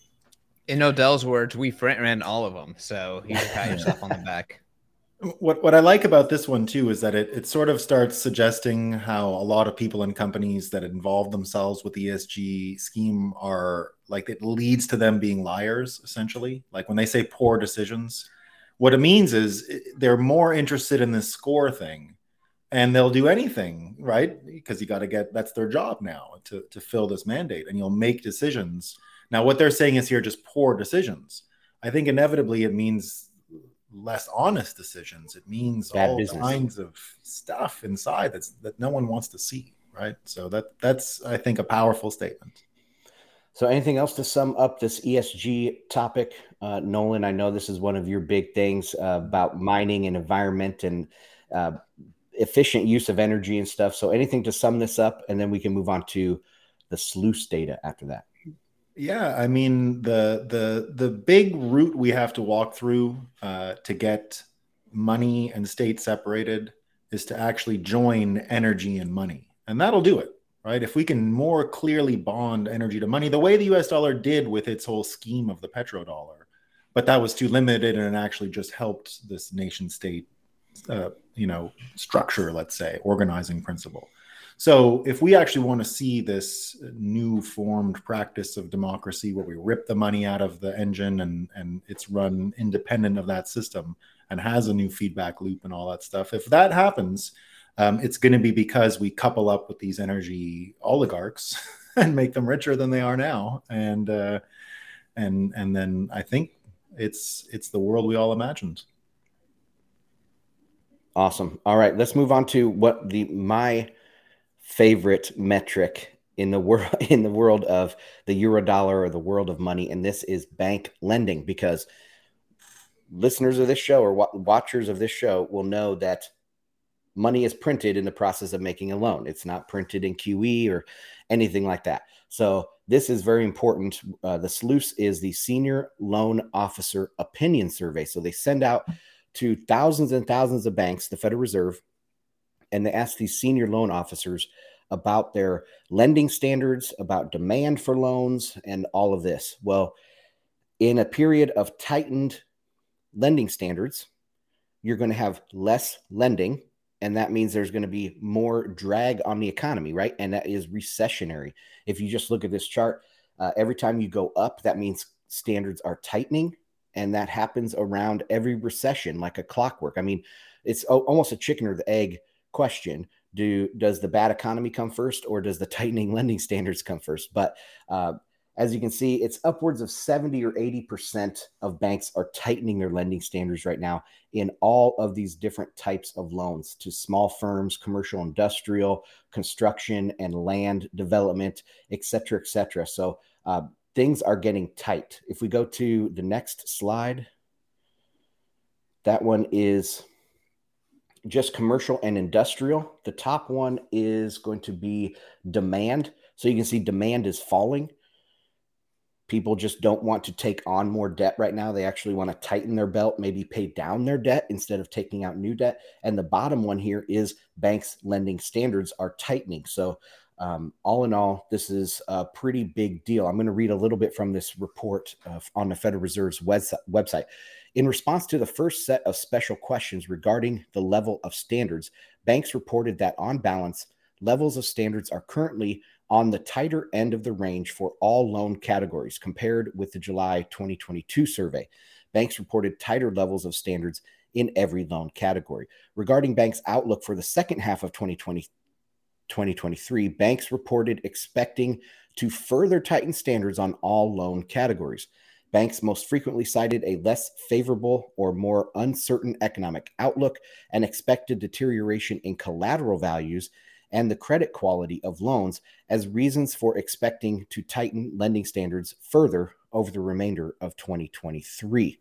In Odell's words, we front ran all of them. So you can pat yourself on the back. What what I like about this one too is that it it sort of starts suggesting how a lot of people and companies that involve themselves with the E S G scheme are like, it leads to them being liars, essentially. Like when they say poor decisions, what it means is they're more interested in this score thing. And they'll do anything, right? Because you got to get, that's their job now to, to fill this mandate, and you'll make decisions. Now, what they're saying is here just poor decisions. I think inevitably it means less honest decisions. It means Bad all business. kinds of stuff inside that's that no one wants to see, right? So that that's, I think, a powerful statement. So anything else to sum up this E S G topic? Uh, Nolan, I know this is one of your big things uh, about mining and environment and uh, efficient use of energy and stuff. So anything to sum this up, and then we can move on to the Sluice data after that. Yeah, I mean, the the the big route we have to walk through uh, to get money and state separated is to actually join energy and money. And that'll do it, right? If we can more clearly bond energy to money, the way the U S dollar did with its whole scheme of the petrodollar, but that was too limited, and it actually just helped this nation state Uh, you know, structure, let's say, organizing principle. So if we actually want to see this new formed practice of democracy where we rip the money out of the engine and, and it's run independent of that system and has a new feedback loop and all that stuff, if that happens, um, it's going to be because we couple up with these energy oligarchs and make them richer than they are now. And uh, and and then I think it's it's the world we all imagined. Awesome. All right, let's move on to what the my favorite metric in the world in the world of the euro dollar or the world of money, and this is bank lending. Because listeners of this show or wa- watchers of this show will know that money is printed in the process of making a loan. It's not printed in Q E or anything like that. So this is very important. Uh, the Sluice is the Senior Loan Officer Opinion Survey. So they send out to thousands and thousands of banks, the Federal Reserve, and they ask these senior loan officers about their lending standards, about demand for loans, and all of this. Well, in a period of tightened lending standards, you're going to have less lending, and that means there's going to be more drag on the economy, right? And that is recessionary. If you just look at this chart, uh, every time you go up, that means standards are tightening. And that happens around every recession, like a clockwork. I mean, it's almost a chicken or the egg question. Do does the bad economy come first, or does the tightening lending standards come first? But uh, as you can see, it's upwards of seventy or eighty percent of banks are tightening their lending standards right now in all of these different types of loans to small firms, commercial, industrial, construction, and land development, et cetera, et cetera. So uh, things are getting tight. If we go to the next slide, that one is just commercial and industrial. The top one is going to be demand. So you can see demand is falling. People just don't want to take on more debt right now. They actually want to tighten their belt, maybe pay down their debt instead of taking out new debt. And the bottom one here is banks' lending standards are tightening. So um, all in all, this is a pretty big deal. I'm going to read a little bit from this report uh, on the Federal Reserve's website. In response to the first set of special questions regarding the level of standards, banks reported that on balance, levels of standards are currently on the tighter end of the range for all loan categories compared with the July twenty twenty-two survey. Banks reported tighter levels of standards in every loan category. Regarding banks' outlook for the second half of twenty twenty, twenty twenty-three, banks reported expecting to further tighten standards on all loan categories. Banks most frequently cited a less favorable or more uncertain economic outlook and expected deterioration in collateral values and the credit quality of loans as reasons for expecting to tighten lending standards further over the remainder of twenty twenty-three.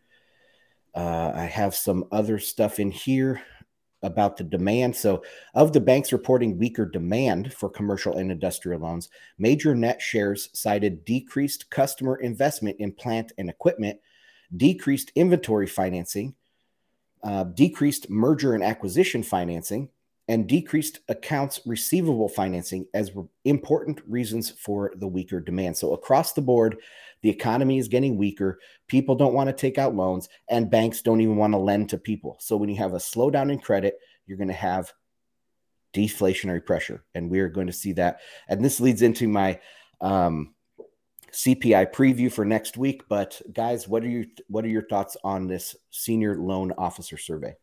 Uh, I have some other stuff in here about the demand. So of the banks reporting weaker demand for commercial and industrial loans, major net shares cited decreased customer investment in plant and equipment, decreased inventory financing, uh, decreased merger and acquisition financing, and decreased accounts receivable financing as re- important reasons for the weaker demand. So across the board, the economy is getting weaker. People don't want to take out loans, and banks don't even want to lend to people. So when you have a slowdown in credit, you're going to have deflationary pressure, and we're going to see that. And this leads into my um, C P I preview for next week. But guys, what are you what are your thoughts on this senior loan officer survey?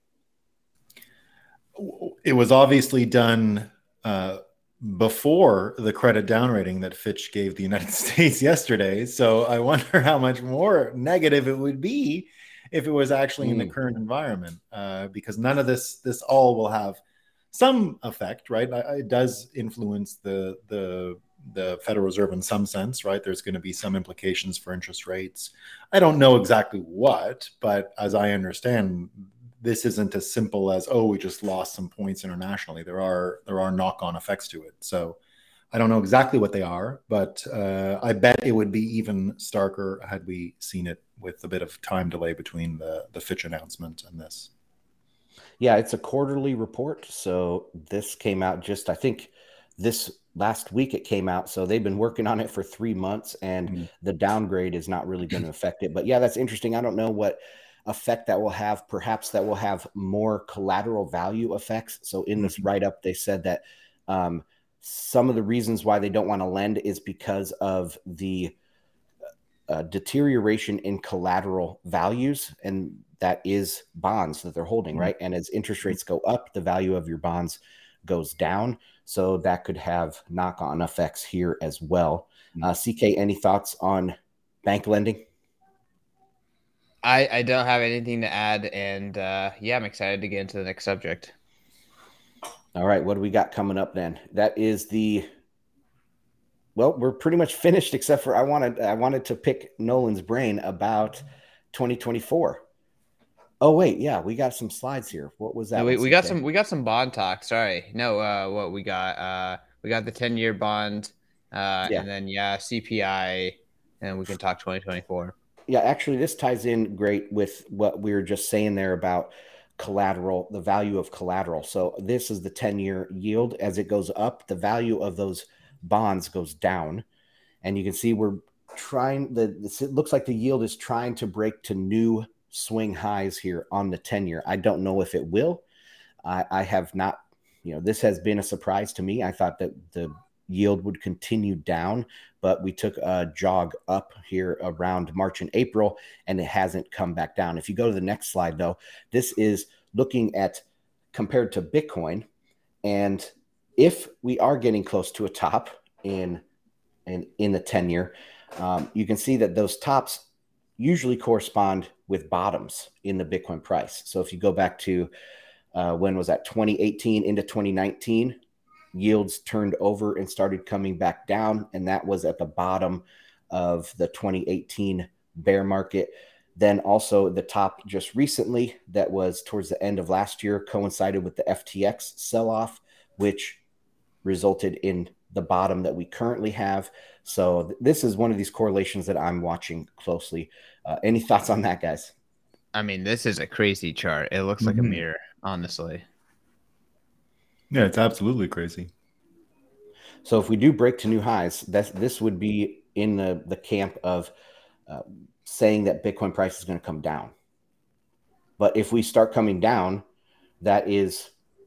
It was obviously done uh, before the credit down rating that Fitch gave the United States yesterday. So I wonder how much more negative it would be if it was actually mm. in the current environment, uh, because none of this, this all will have some effect, right? It does influence the, the, the Federal Reserve in some sense, right? There's going to be some implications for interest rates. I don't know exactly what, but as I understand, this isn't as simple as, oh, we just lost some points internationally. There are there are knock-on effects to it. So I don't know exactly what they are, but uh, I bet it would be even starker had we seen it with a bit of time delay between the, the Fitch announcement and this. Yeah, it's a quarterly report. So this came out just, I think, this last week it came out. So they've been working on it for three months, and mm-hmm. the downgrade is not really going to affect it. But yeah, that's interesting. I don't know what effect that will have. Perhaps that will have more collateral value effects. So in this write-up, they said that um, some of the reasons why they don't want to lend is because of the uh, deterioration in collateral values, and that is bonds that they're holding, right? And as interest rates go up, the value of your bonds goes down. So that could have knock-on effects here as well. Uh, C K, any thoughts on bank lending? I, I don't have anything to add, and uh, yeah, I'm excited to get into the next subject. All right, what do we got coming up then? That is the, well, we're pretty much finished, except for I wanted I wanted to pick Nolan's brain about twenty twenty-four. Oh wait, yeah, we got some slides here. What was that? No, we we got some we got some bond talk. Sorry, no, uh, what we got? Uh, we got the ten-year bond, uh, yeah. and then yeah, C P I, and we can talk twenty twenty-four. Yeah, actually, this ties in great with what we were just saying there about collateral, the value of collateral. So this is the ten-year yield. As it goes up, the value of those bonds goes down. And you can see we're trying, the it looks like the yield is trying to break to new swing highs here on the ten-year. I don't know if it will. I, I have not, you know, this has been a surprise to me. I thought that the yield would continue down, but we took a jog up here around March and April, and it hasn't come back down. If you go to the next slide, though, this is looking at compared to Bitcoin. And if we are getting close to a top in, in, in the ten-year, um, you can see that those tops usually correspond with bottoms in the Bitcoin price. So if you go back to uh, when was that, twenty eighteen into twenty nineteen, yields turned over and started coming back down, and that was at the bottom of the twenty eighteen bear market. Then also the top just recently, that was towards the end of last year, coincided with the F T X sell-off, which resulted in the bottom that we currently have. So th- this is one of these correlations that I'm watching closely. Uh, any thoughts on that, guys? I mean, this is a crazy chart. It looks like mm-hmm. a mirror, honestly. Yeah, it's absolutely crazy. So if we do break to new highs, that's, this would be in the, the camp of uh, saying that Bitcoin price is going to come down. But if we start coming down, that is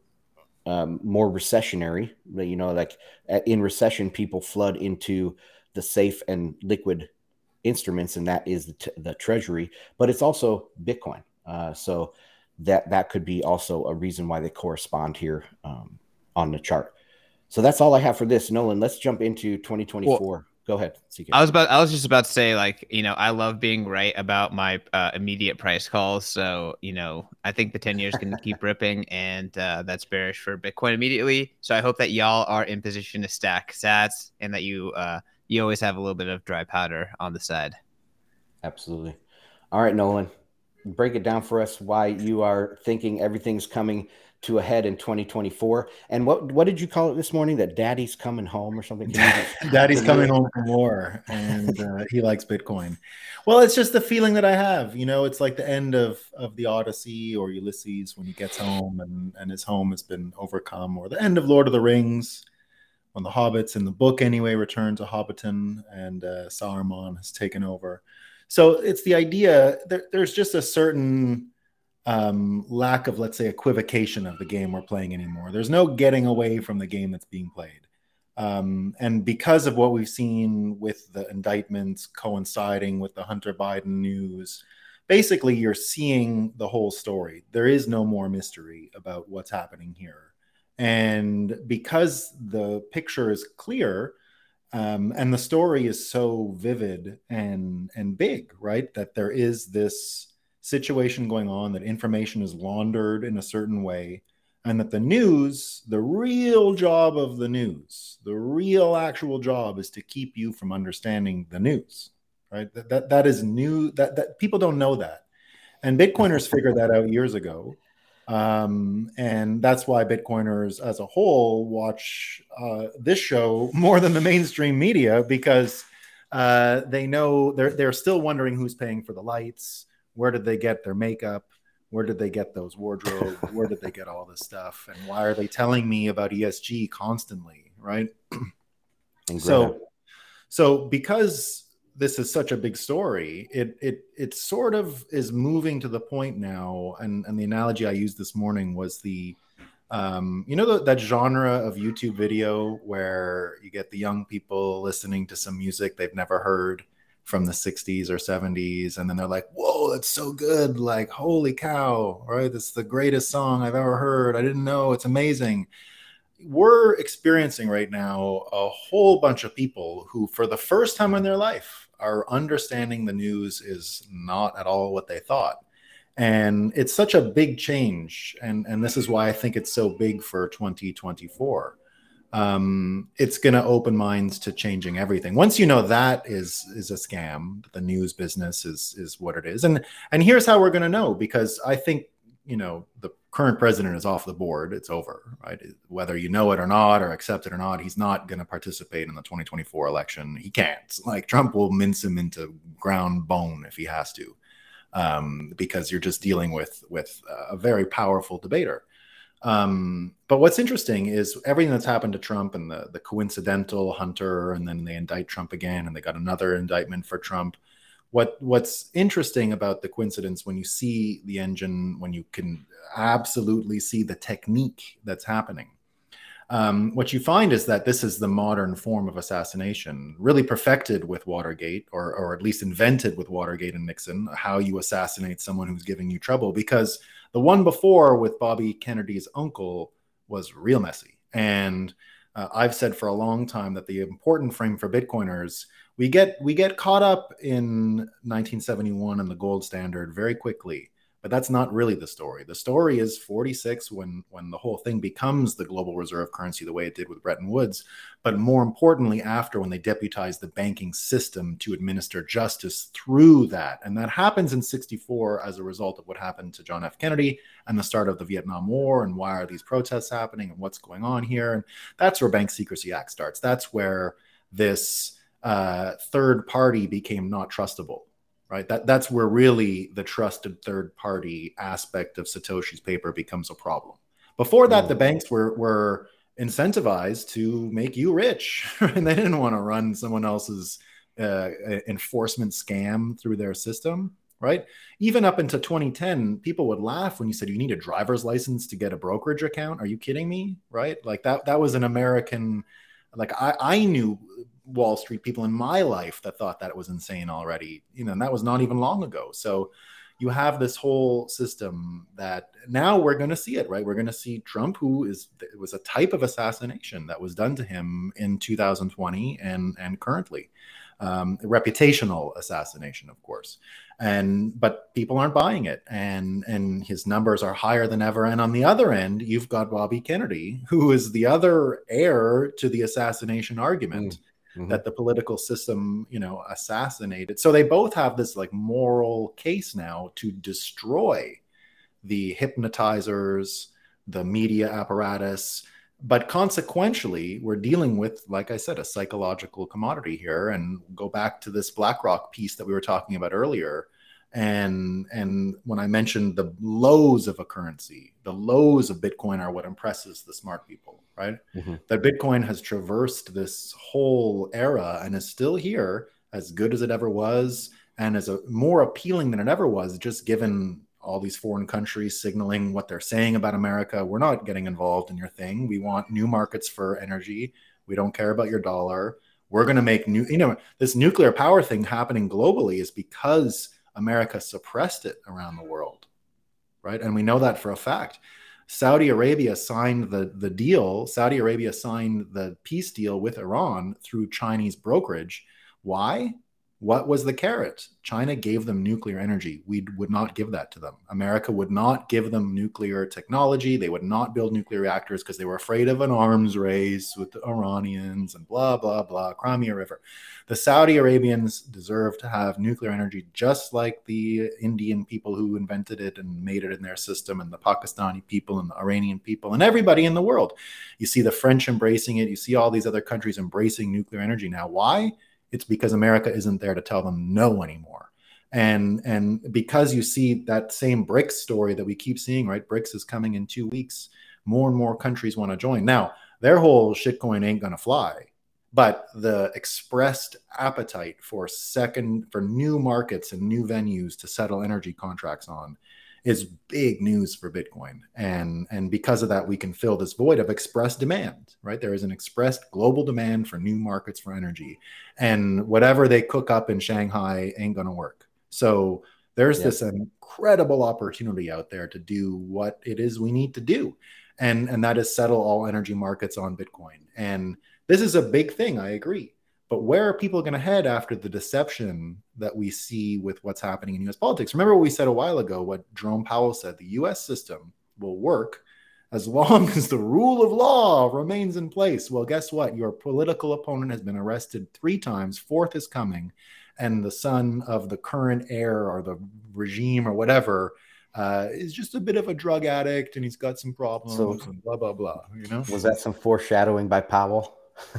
um, more recessionary. You know, like in recession, people flood into the safe and liquid instruments, and that is the, t- the treasury. But it's also Bitcoin. Uh, so that that could be also a reason why they correspond here um, on the chart. So that's all I have for this. Nolan, let's jump into twenty twenty-four. Well, go ahead. C K. I was about, I was just about to say, like, you know, I love being right about my uh, immediate price calls. So, you know, I think the ten years can keep ripping, and uh, that's bearish for Bitcoin immediately. So I hope that y'all are in position to stack sats, and that you uh, you always have a little bit of dry powder on the side. Absolutely. All right, Nolan, break it down for us why you are thinking everything's coming to a head in twenty twenty-four. And what what did you call it this morning? That daddy's coming home or something? Daddy's coming home from war, and uh, he likes Bitcoin. Well, it's just the feeling that I have. You know, it's like the end of, of the Odyssey or Ulysses when he gets home and, and his home has been overcome, or the end of Lord of the Rings when the hobbits, in the book anyway, return to Hobbiton and uh, Saruman has taken over. So it's the idea that there's just a certain um, lack of, let's say, equivocation of the game we're playing anymore. There's no getting away from the game that's being played. Um, and because of what we've seen with the indictments coinciding with the Hunter Biden news, basically you're seeing the whole story. There is no more mystery about what's happening here. And because the picture is clear, Um, and the story is so vivid and and big, right? That there is this situation going on, that information is laundered in a certain way, and that the news, the real job of the news, the real actual job is to keep you from understanding the news, right? That that, that is new, that, that people don't know that. And Bitcoiners figured that out years ago. Um, and that's why Bitcoiners as a whole watch uh, this show more than the mainstream media, because uh, they know they're they're still wondering who's paying for the lights, where did they get their makeup, where did they get those wardrobes, where did they get all this stuff, and why are they telling me about E S G constantly, right? so, so because this is such a big story, it it it sort of is moving to the point now, and, and the analogy I used this morning was the, um, you know, the, that genre of YouTube video where you get the young people listening to some music they've never heard from the sixties or seventies, and then they're like, whoa, that's so good, like, holy cow, right? That's the greatest song I've ever heard. I didn't know, it's amazing. We're experiencing right now a whole bunch of people who, for the first time in their life, are understanding the news is not at all what they thought. And it's such a big change. And, and this is why I think it's so big for twenty twenty-four. Um, it's going to open minds to changing everything. Once you know that is is a scam, the news business is is what it is. And, and here's how we're going to know, because I think, you know, the current president is off the board. It's over, right? Whether you know it or not, or accept it or not, he's not going to participate in the twenty twenty-four election. He can't. Like, Trump will mince him into ground bone if he has to, um, because you're just dealing with with a very powerful debater. Um, but what's interesting is everything that's happened to Trump, and the the coincidental Hunter, and then they indict Trump again, and they got another indictment for Trump. What what's interesting about the coincidence, when you see the engine, when you can absolutely see the technique that's happening, um, what you find is that this is the modern form of assassination, really perfected with Watergate, or or at least invented with Watergate and Nixon, how you assassinate someone who's giving you trouble. Because the one before with Bobby Kennedy's uncle was real messy. And uh, I've said for a long time that the important frame for Bitcoiners we get we get caught up in nineteen seventy-one and the gold standard very quickly. But that's not really the story. The story is forty-six when, when the whole thing becomes the global reserve currency the way it did with Bretton Woods. But more importantly, after when they deputized the banking system to administer justice through that. And that happens in sixty-four as a result of what happened to John F. Kennedy and the start of the Vietnam War. And why are these protests happening and what's going on here? And that's where Bank Secrecy Act starts. That's where this uh, third party became not trustable. Right. That that's where really the trusted third party aspect of Satoshi's paper becomes a problem. Before that, mm. the banks were were incentivized to make you rich, and they didn't want to run someone else's uh, enforcement scam through their system. Right. Even up into twenty ten, people would laugh when you said you need a driver's license to get a brokerage account. Are you kidding me? Right. Like that. That was an American. Like I, I knew Wall Street people in my life that thought that it was insane already, you know, and that was not even long ago. So you have this whole system that now we're going to see it, right? We're going to see Trump, who is, it was a type of assassination that was done to him in two thousand twenty and, and currently. Um, reputational assassination, of course. And but people aren't buying it, and and his numbers are higher than ever. And on the other end, you've got Bobby Kennedy, who is the other heir to the assassination argument mm-hmm. that the political system, you know, assassinated. So they both have this like moral case now to destroy the hypnotizers, the media apparatus. But consequentially, we're dealing with, like I said, a psychological commodity here. And go back to this BlackRock piece that we were talking about earlier. And, and when I mentioned the lows of a currency, the lows of Bitcoin are what impresses the smart people, right? Mm-hmm. That Bitcoin has traversed this whole era and is still here, as good as it ever was, and is a, more appealing than it ever was, just given all these foreign countries signaling what they're saying about America. We're not getting involved in your thing. We want new markets for energy. We don't care about your dollar. We're going to make new, you know, this nuclear power thing happening globally is because America suppressed it around the world, right? And we know that for a fact. Saudi Arabia signed the, the deal. Saudi Arabia signed the peace deal with Iran through Chinese brokerage. Why? What was the carrot? China gave them nuclear energy. We would not give that to them. America would not give them nuclear technology. They would not build nuclear reactors because they were afraid of an arms race with the Iranians and blah, blah, blah, Crimea River. The Saudi Arabians deserve to have nuclear energy just like the Indian people who invented it and made it in their system, and the Pakistani people and the Iranian people and everybody in the world. You see the French embracing it. You see all these other countries embracing nuclear energy now. Why? It's because America isn't there to tell them no anymore. And, and because you see that same BRICS story that we keep seeing, right? BRICS is coming in two weeks. More and more countries want to join. Now, their whole shitcoin ain't going to fly. But the expressed appetite for second, for new markets and new venues to settle energy contracts on is big news for Bitcoin. And, and because of that, we can fill this void of expressed demand, right? There is an expressed global demand for new markets for energy. And whatever they cook up in Shanghai ain't going to work. So there's yep. this incredible opportunity out there to do what it is we need to do. And, and that is settle all energy markets on Bitcoin. And this is a big thing, I agree. But where are people going to head after the deception that we see with what's happening in U S politics? Remember what we said a while ago, what Jerome Powell said, the U S system will work as long as the rule of law remains in place. Well, guess what? Your political opponent has been arrested three times. Fourth is coming. And the son of the current heir or the regime or whatever uh, is just a bit of a drug addict, and he's got some problems so, and blah, blah, blah. You know? Was that some foreshadowing by Powell?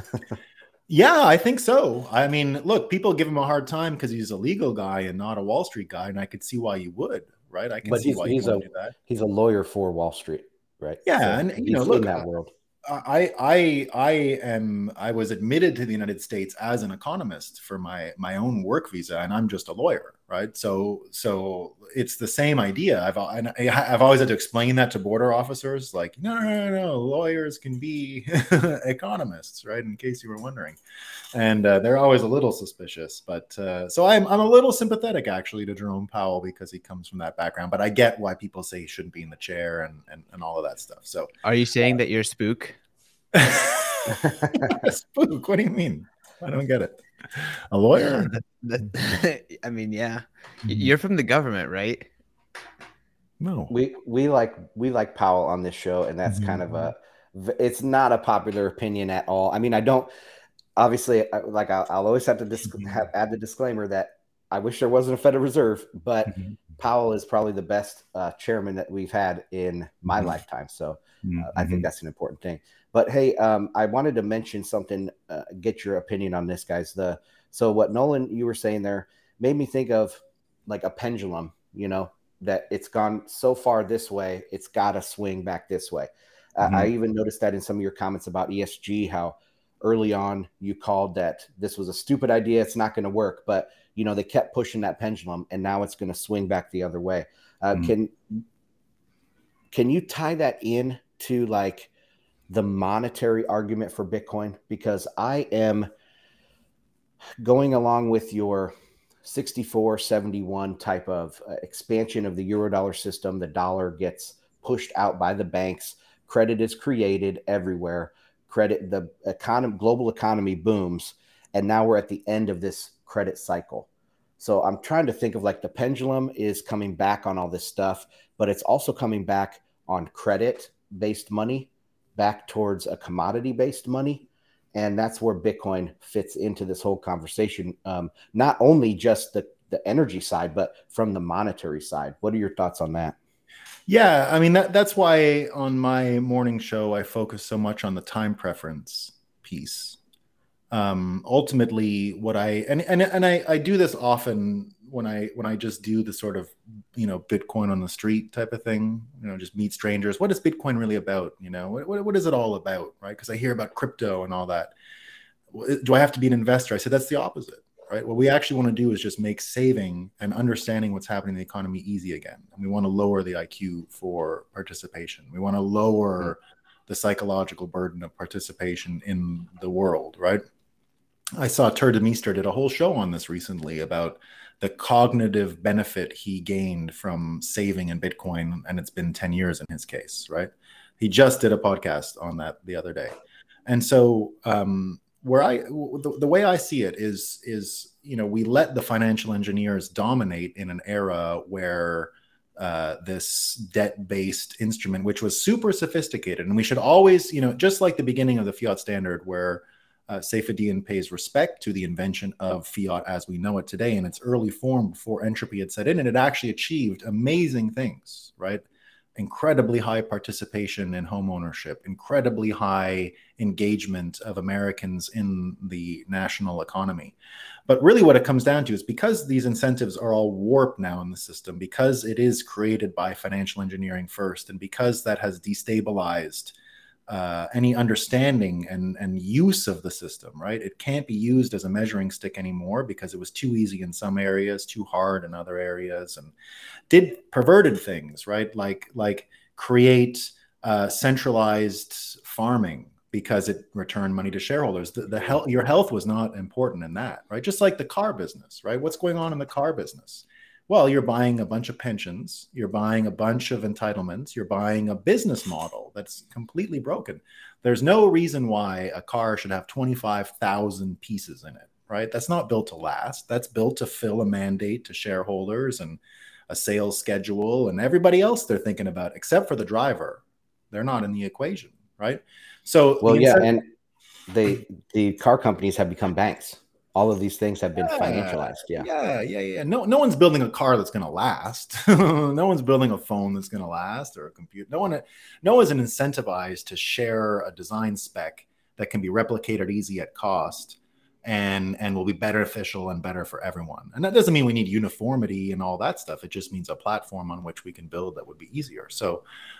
Yeah, I think so. I mean, look, people give him a hard time because he's a legal guy and not a Wall Street guy, and I could see why you would, right? I can but see why you would do that. He's a lawyer for Wall Street, right? Yeah, so and you know, look, in that world. I, I, I am. I was admitted to the United States as an economist for my my own work visa, and I'm just a lawyer, right? So, so it's the same idea. I've and I've always had to explain that to border officers, like, no, no, no, no, lawyers can be economists, right? In case you were wondering, and uh, they're always a little suspicious. But uh, so I'm I'm a little sympathetic actually to Jerome Powell because he comes from that background. But I get why people say he shouldn't be in the chair and and, and all of that stuff. So, are you saying uh, that you're a spook? Spook? What do you mean? I don't get it. A lawyer? Yeah, that, that, I mean, yeah. You're from the government, right? No. We we like we like Powell on this show, and that's mm-hmm. kind of a. It's not a popular opinion at all. I mean, I don't. Obviously, like I'll, I'll always have to dis- mm-hmm. have, add the disclaimer that I wish there wasn't a Federal Reserve, but mm-hmm. Powell is probably the best uh, chairman that we've had in my mm-hmm. lifetime. So mm-hmm. uh, I think that's an important thing. But hey, um, I wanted to mention something, uh, get your opinion on this, guys. The So what Nolan, you were saying there made me think of like a pendulum, you know, that it's gone so far this way, it's got to swing back this way. Uh, mm-hmm. I even noticed that in some of your comments about E S G, how early on you called that this was a stupid idea, it's not going to work, but you know, they kept pushing that pendulum and now it's going to swing back the other way. Uh, mm-hmm. Can can you tie that in to like the monetary argument for Bitcoin? Because I am going along with your sixty-four seventy-one type of uh, expansion of the Eurodollar system. The dollar gets pushed out by the banks. Credit is created everywhere. Credit, the economy, global economy booms, and now we're at the end of this credit cycle. So I'm trying to think of like the pendulum is coming back on all this stuff, but it's also coming back on credit-based money, back towards a commodity-based money. And that's where Bitcoin fits into this whole conversation. Um, not only just the, the energy side, but from the monetary side. What are your thoughts on that? Yeah, I mean, that, that's why on my morning show, I focus so much on the time preference piece. Um, ultimately, what I, and, and, and I, I do this often when I, when I just do the sort of, you know, Bitcoin on the street type of thing, you know, just meet strangers. What is Bitcoin really about? You know, what, what, what is it all about? Right. Because I hear about crypto and all that. Do I have to be an investor? I said, that's the opposite. Right. What we actually want to do is just make saving and understanding what's happening in the economy easy again. And we want to lower the I Q for participation. We want to lower mm-hmm. the psychological burden of participation in the world. Right. I saw Tur de Meester did a whole show on this recently about the cognitive benefit he gained from saving in Bitcoin. And it's been ten years in his case. Right. He just did a podcast on that the other day. And so, um, Where I the, the way I see it is is you know we let the financial engineers dominate in an era where uh, this debt-based instrument, which was super sophisticated, and we should always you know just like the beginning of the fiat standard, where uh, Saifedean pays respect to the invention of fiat as we know it today in its early form before entropy had set in, and it actually achieved amazing things, right? Incredibly high participation in home ownership, incredibly high engagement of Americans in the national economy. But really what it comes down to is because these incentives are all warped now in the system, because it is created by financial engineering first, and because that has destabilized uh, any understanding and, and use of the system, right? It can't be used as a measuring stick anymore because it was too easy in some areas, too hard in other areas, and did perverted things, right? Like, like create uh, centralized farming because it returned money to shareholders. The, the health, your health was not important in that, right? Just like the car business, right? What's going on in the car business? Well, you're buying a bunch of pensions, you're buying a bunch of entitlements, you're buying a business model that's completely broken. There's no reason why a car should have twenty-five thousand pieces in it, right? That's not built to last. That's built to fill a mandate to shareholders and a sales schedule and everybody else they're thinking about, except for the driver. They're not in the equation, right? So, well, yeah, and they the car companies have become banks. All of these things have been yeah, financialized. Yeah. Yeah. Yeah. Yeah. No, no one's building a car that's going to last. No one's building a phone that's going to last or a computer. No one, no one's incentivized to share a design spec that can be replicated easy at cost and, and will be beneficial and better for everyone. And that doesn't mean we need uniformity and all that stuff. It just means a platform on which we can build that would be easier. So,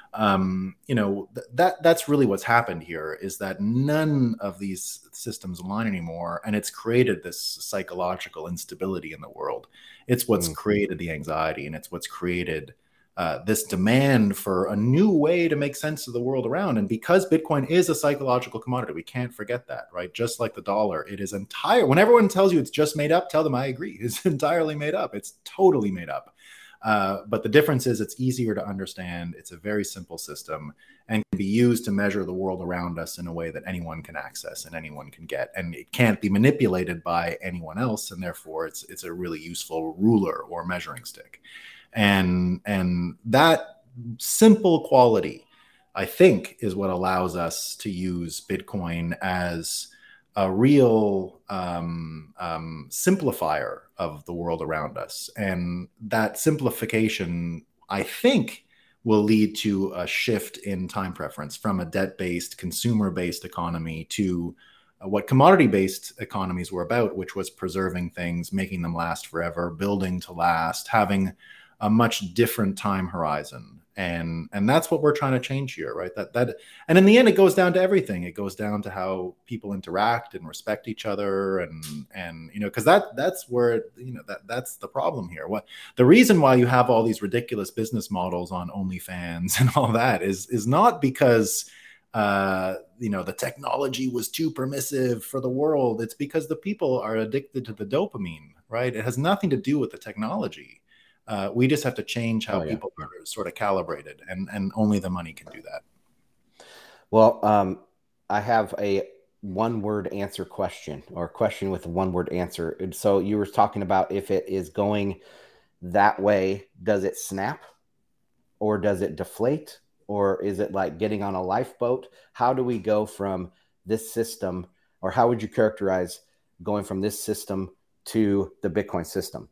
um, you know, th- that that's really what's happened here is that none of these systems align anymore. And it's created this psychological instability in the world. It's what's mm-hmm. created the anxiety, and it's what's created uh, this demand for a new way to make sense of the world around. And because Bitcoin is a psychological commodity, we can't forget that, right? Just like the dollar, it is entire. When everyone tells you it's just made up, tell them I agree. It's entirely made up. It's totally made up. Uh, but the difference is it's easier to understand. It's a very simple system and can be used to measure the world around us in a way that anyone can access and anyone can get. And it can't be manipulated by anyone else. And therefore, it's it's a really useful ruler or measuring stick. And, and that simple quality, I think, is what allows us to use Bitcoin as a real um, um, simplifier of the world around us. And that simplification, I think, will lead to a shift in time preference from a debt-based, consumer-based economy to uh, what commodity-based economies were about, which was preserving things, making them last forever, building to last, having a much different time horizon. And and that's what we're trying to change here, right? That that and in the end, it goes down to everything. It goes down to how people interact and respect each other, and and you know, because that that's where you know that that's the problem here. What the reason why you have all these ridiculous business models on OnlyFans and all that is is not because uh, you know the technology was too permissive for the world. It's because the people are addicted to the dopamine, right? It has nothing to do with the technology. Uh, we just have to change how oh, yeah. people are sort of calibrated, and, and only the money can do that. Well, um, I have a one-word answer question, or question with a one-word answer. So you were talking about if it is going that way, does it snap, or does it deflate, or is it like getting on a lifeboat? How do we go from this system, or how would you characterize going from this system to the Bitcoin system?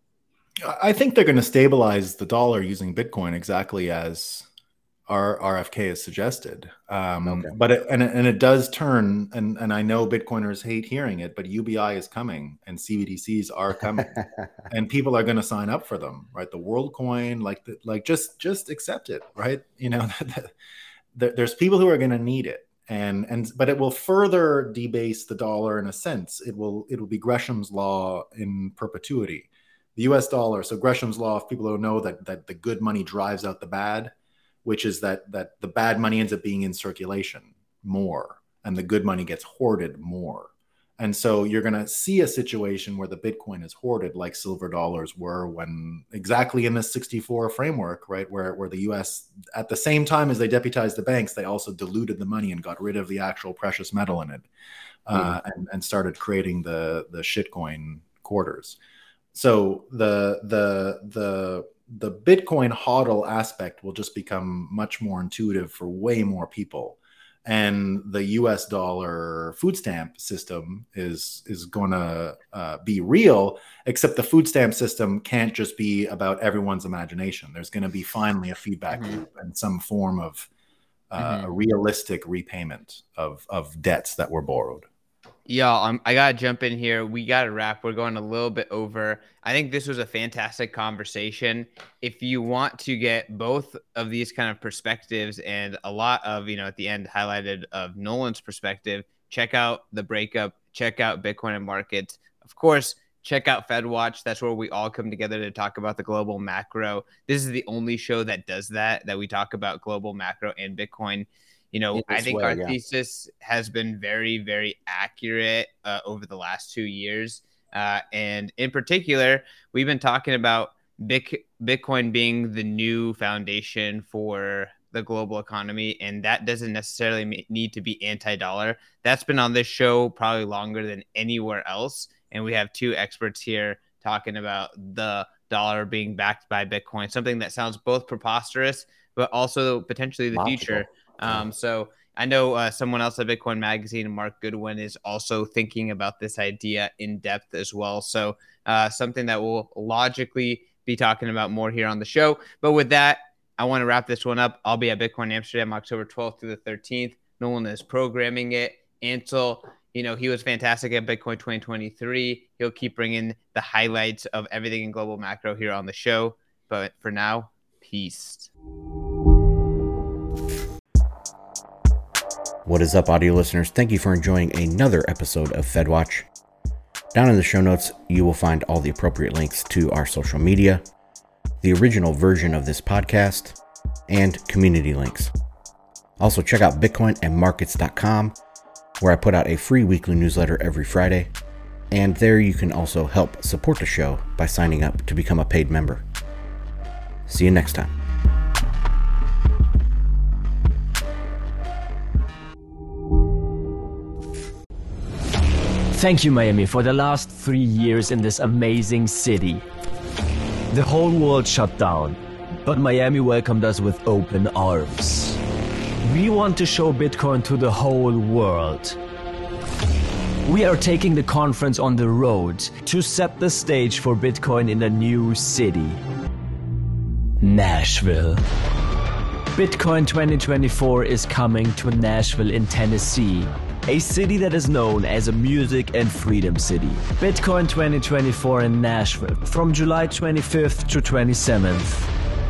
I think they're going to stabilize the dollar using Bitcoin exactly as our R F K has suggested. Um, okay. But it, and, and it does turn, and, and I know Bitcoiners hate hearing it, but U B I is coming and C B D Cs are coming and people are going to sign up for them, right? The WorldCoin, like, the, like just just accept it, right? You know, there's people who are going to need it. And and but it will further debase the dollar in a sense. It will it will be Gresham's law in perpetuity. The U S dollar. So Gresham's law, if people don't know, that that the good money drives out the bad, which is that that the bad money ends up being in circulation more, and the good money gets hoarded more. And so you're going to see a situation where the Bitcoin is hoarded, like silver dollars were when exactly in this sixty-four framework, right, where where the U S at the same time as they deputized the banks, they also diluted the money and got rid of the actual precious metal in it, uh, mm-hmm. and and started creating the the shitcoin quarters. So the the the the Bitcoin hodl aspect will just become much more intuitive for way more people, and the U S dollar food stamp system is is going to uh, be real. Except the food stamp system can't just be about everyone's imagination. There's going to be finally a feedback mm-hmm. loop and some form of uh, mm-hmm. a realistic repayment of of debts that were borrowed. Y'all, um, I got to jump in here. We got to wrap. We're going a little bit over. I think this was a fantastic conversation. If you want to get both of these kind of perspectives and a lot of, you know, at the end highlighted of Nolan's perspective, check out The Breakup, check out Bitcoin and Markets. Of course, check out FedWatch. That's where we all come together to talk about the global macro. This is the only show that does that, that we talk about global macro and Bitcoin. You know, I think way, our yeah. thesis has been very, very accurate uh, over the last two years. Uh, and in particular, we've been talking about Bic- Bitcoin being the new foundation for the global economy. And that doesn't necessarily need to be anti-dollar. That's been on this show probably longer than anywhere else. And we have two experts here talking about the dollar being backed by Bitcoin, something that sounds both preposterous, but also potentially the Logical. future. Um, so I know uh, someone else at Bitcoin Magazine, Mark Goodwin, is also thinking about this idea in depth as well. So uh, something that we'll logically be talking about more here on the show. But with that, I want to wrap this one up. I'll be at Bitcoin Amsterdam October twelfth through the thirteenth. Nolan is programming it. Ansel, you know, he was fantastic at Bitcoin twenty twenty-three. He'll keep bringing the highlights of everything in global macro here on the show. But for now, peace. What is up, audio listeners? Thank you for enjoying another episode of FedWatch. Down in the show notes, you will find all the appropriate links to our social media, the original version of this podcast, and community links. Also, check out bitcoin and markets dot com, where I put out a free weekly newsletter every Friday, and there you can also help support the show by signing up to become a paid member. See you next time. Thank you, Miami, for the last three years in this amazing city. The whole world shut down, but Miami welcomed us with open arms. We want to show Bitcoin to the whole world. We are taking the conference on the road to set the stage for Bitcoin in a new city. Nashville. Bitcoin twenty twenty-four is coming to Nashville in Tennessee, a city that is known as a music and freedom city. Bitcoin twenty twenty-four in Nashville from July twenty-fifth to twenty-seventh.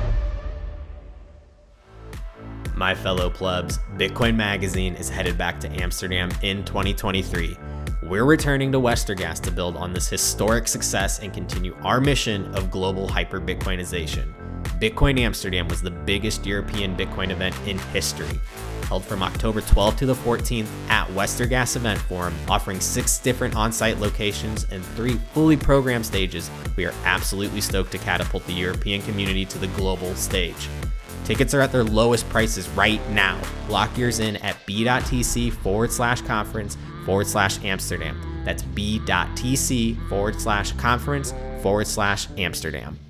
My fellow plebs, Bitcoin Magazine is headed back to Amsterdam in twenty twenty-three. We're returning to Westergas to build on this historic success and continue our mission of global hyper-Bitcoinization. Bitcoin Amsterdam was the biggest European Bitcoin event in history, held from October twelfth to the fourteenth at Westergas Event Forum, offering six different on-site locations and three fully programmed stages. We are absolutely stoked to catapult the European community to the global stage. Tickets are at their lowest prices right now. Lock yours in at b.tc forward slash conference forward slash Amsterdam. That's b.tc forward slash conference forward slash Amsterdam.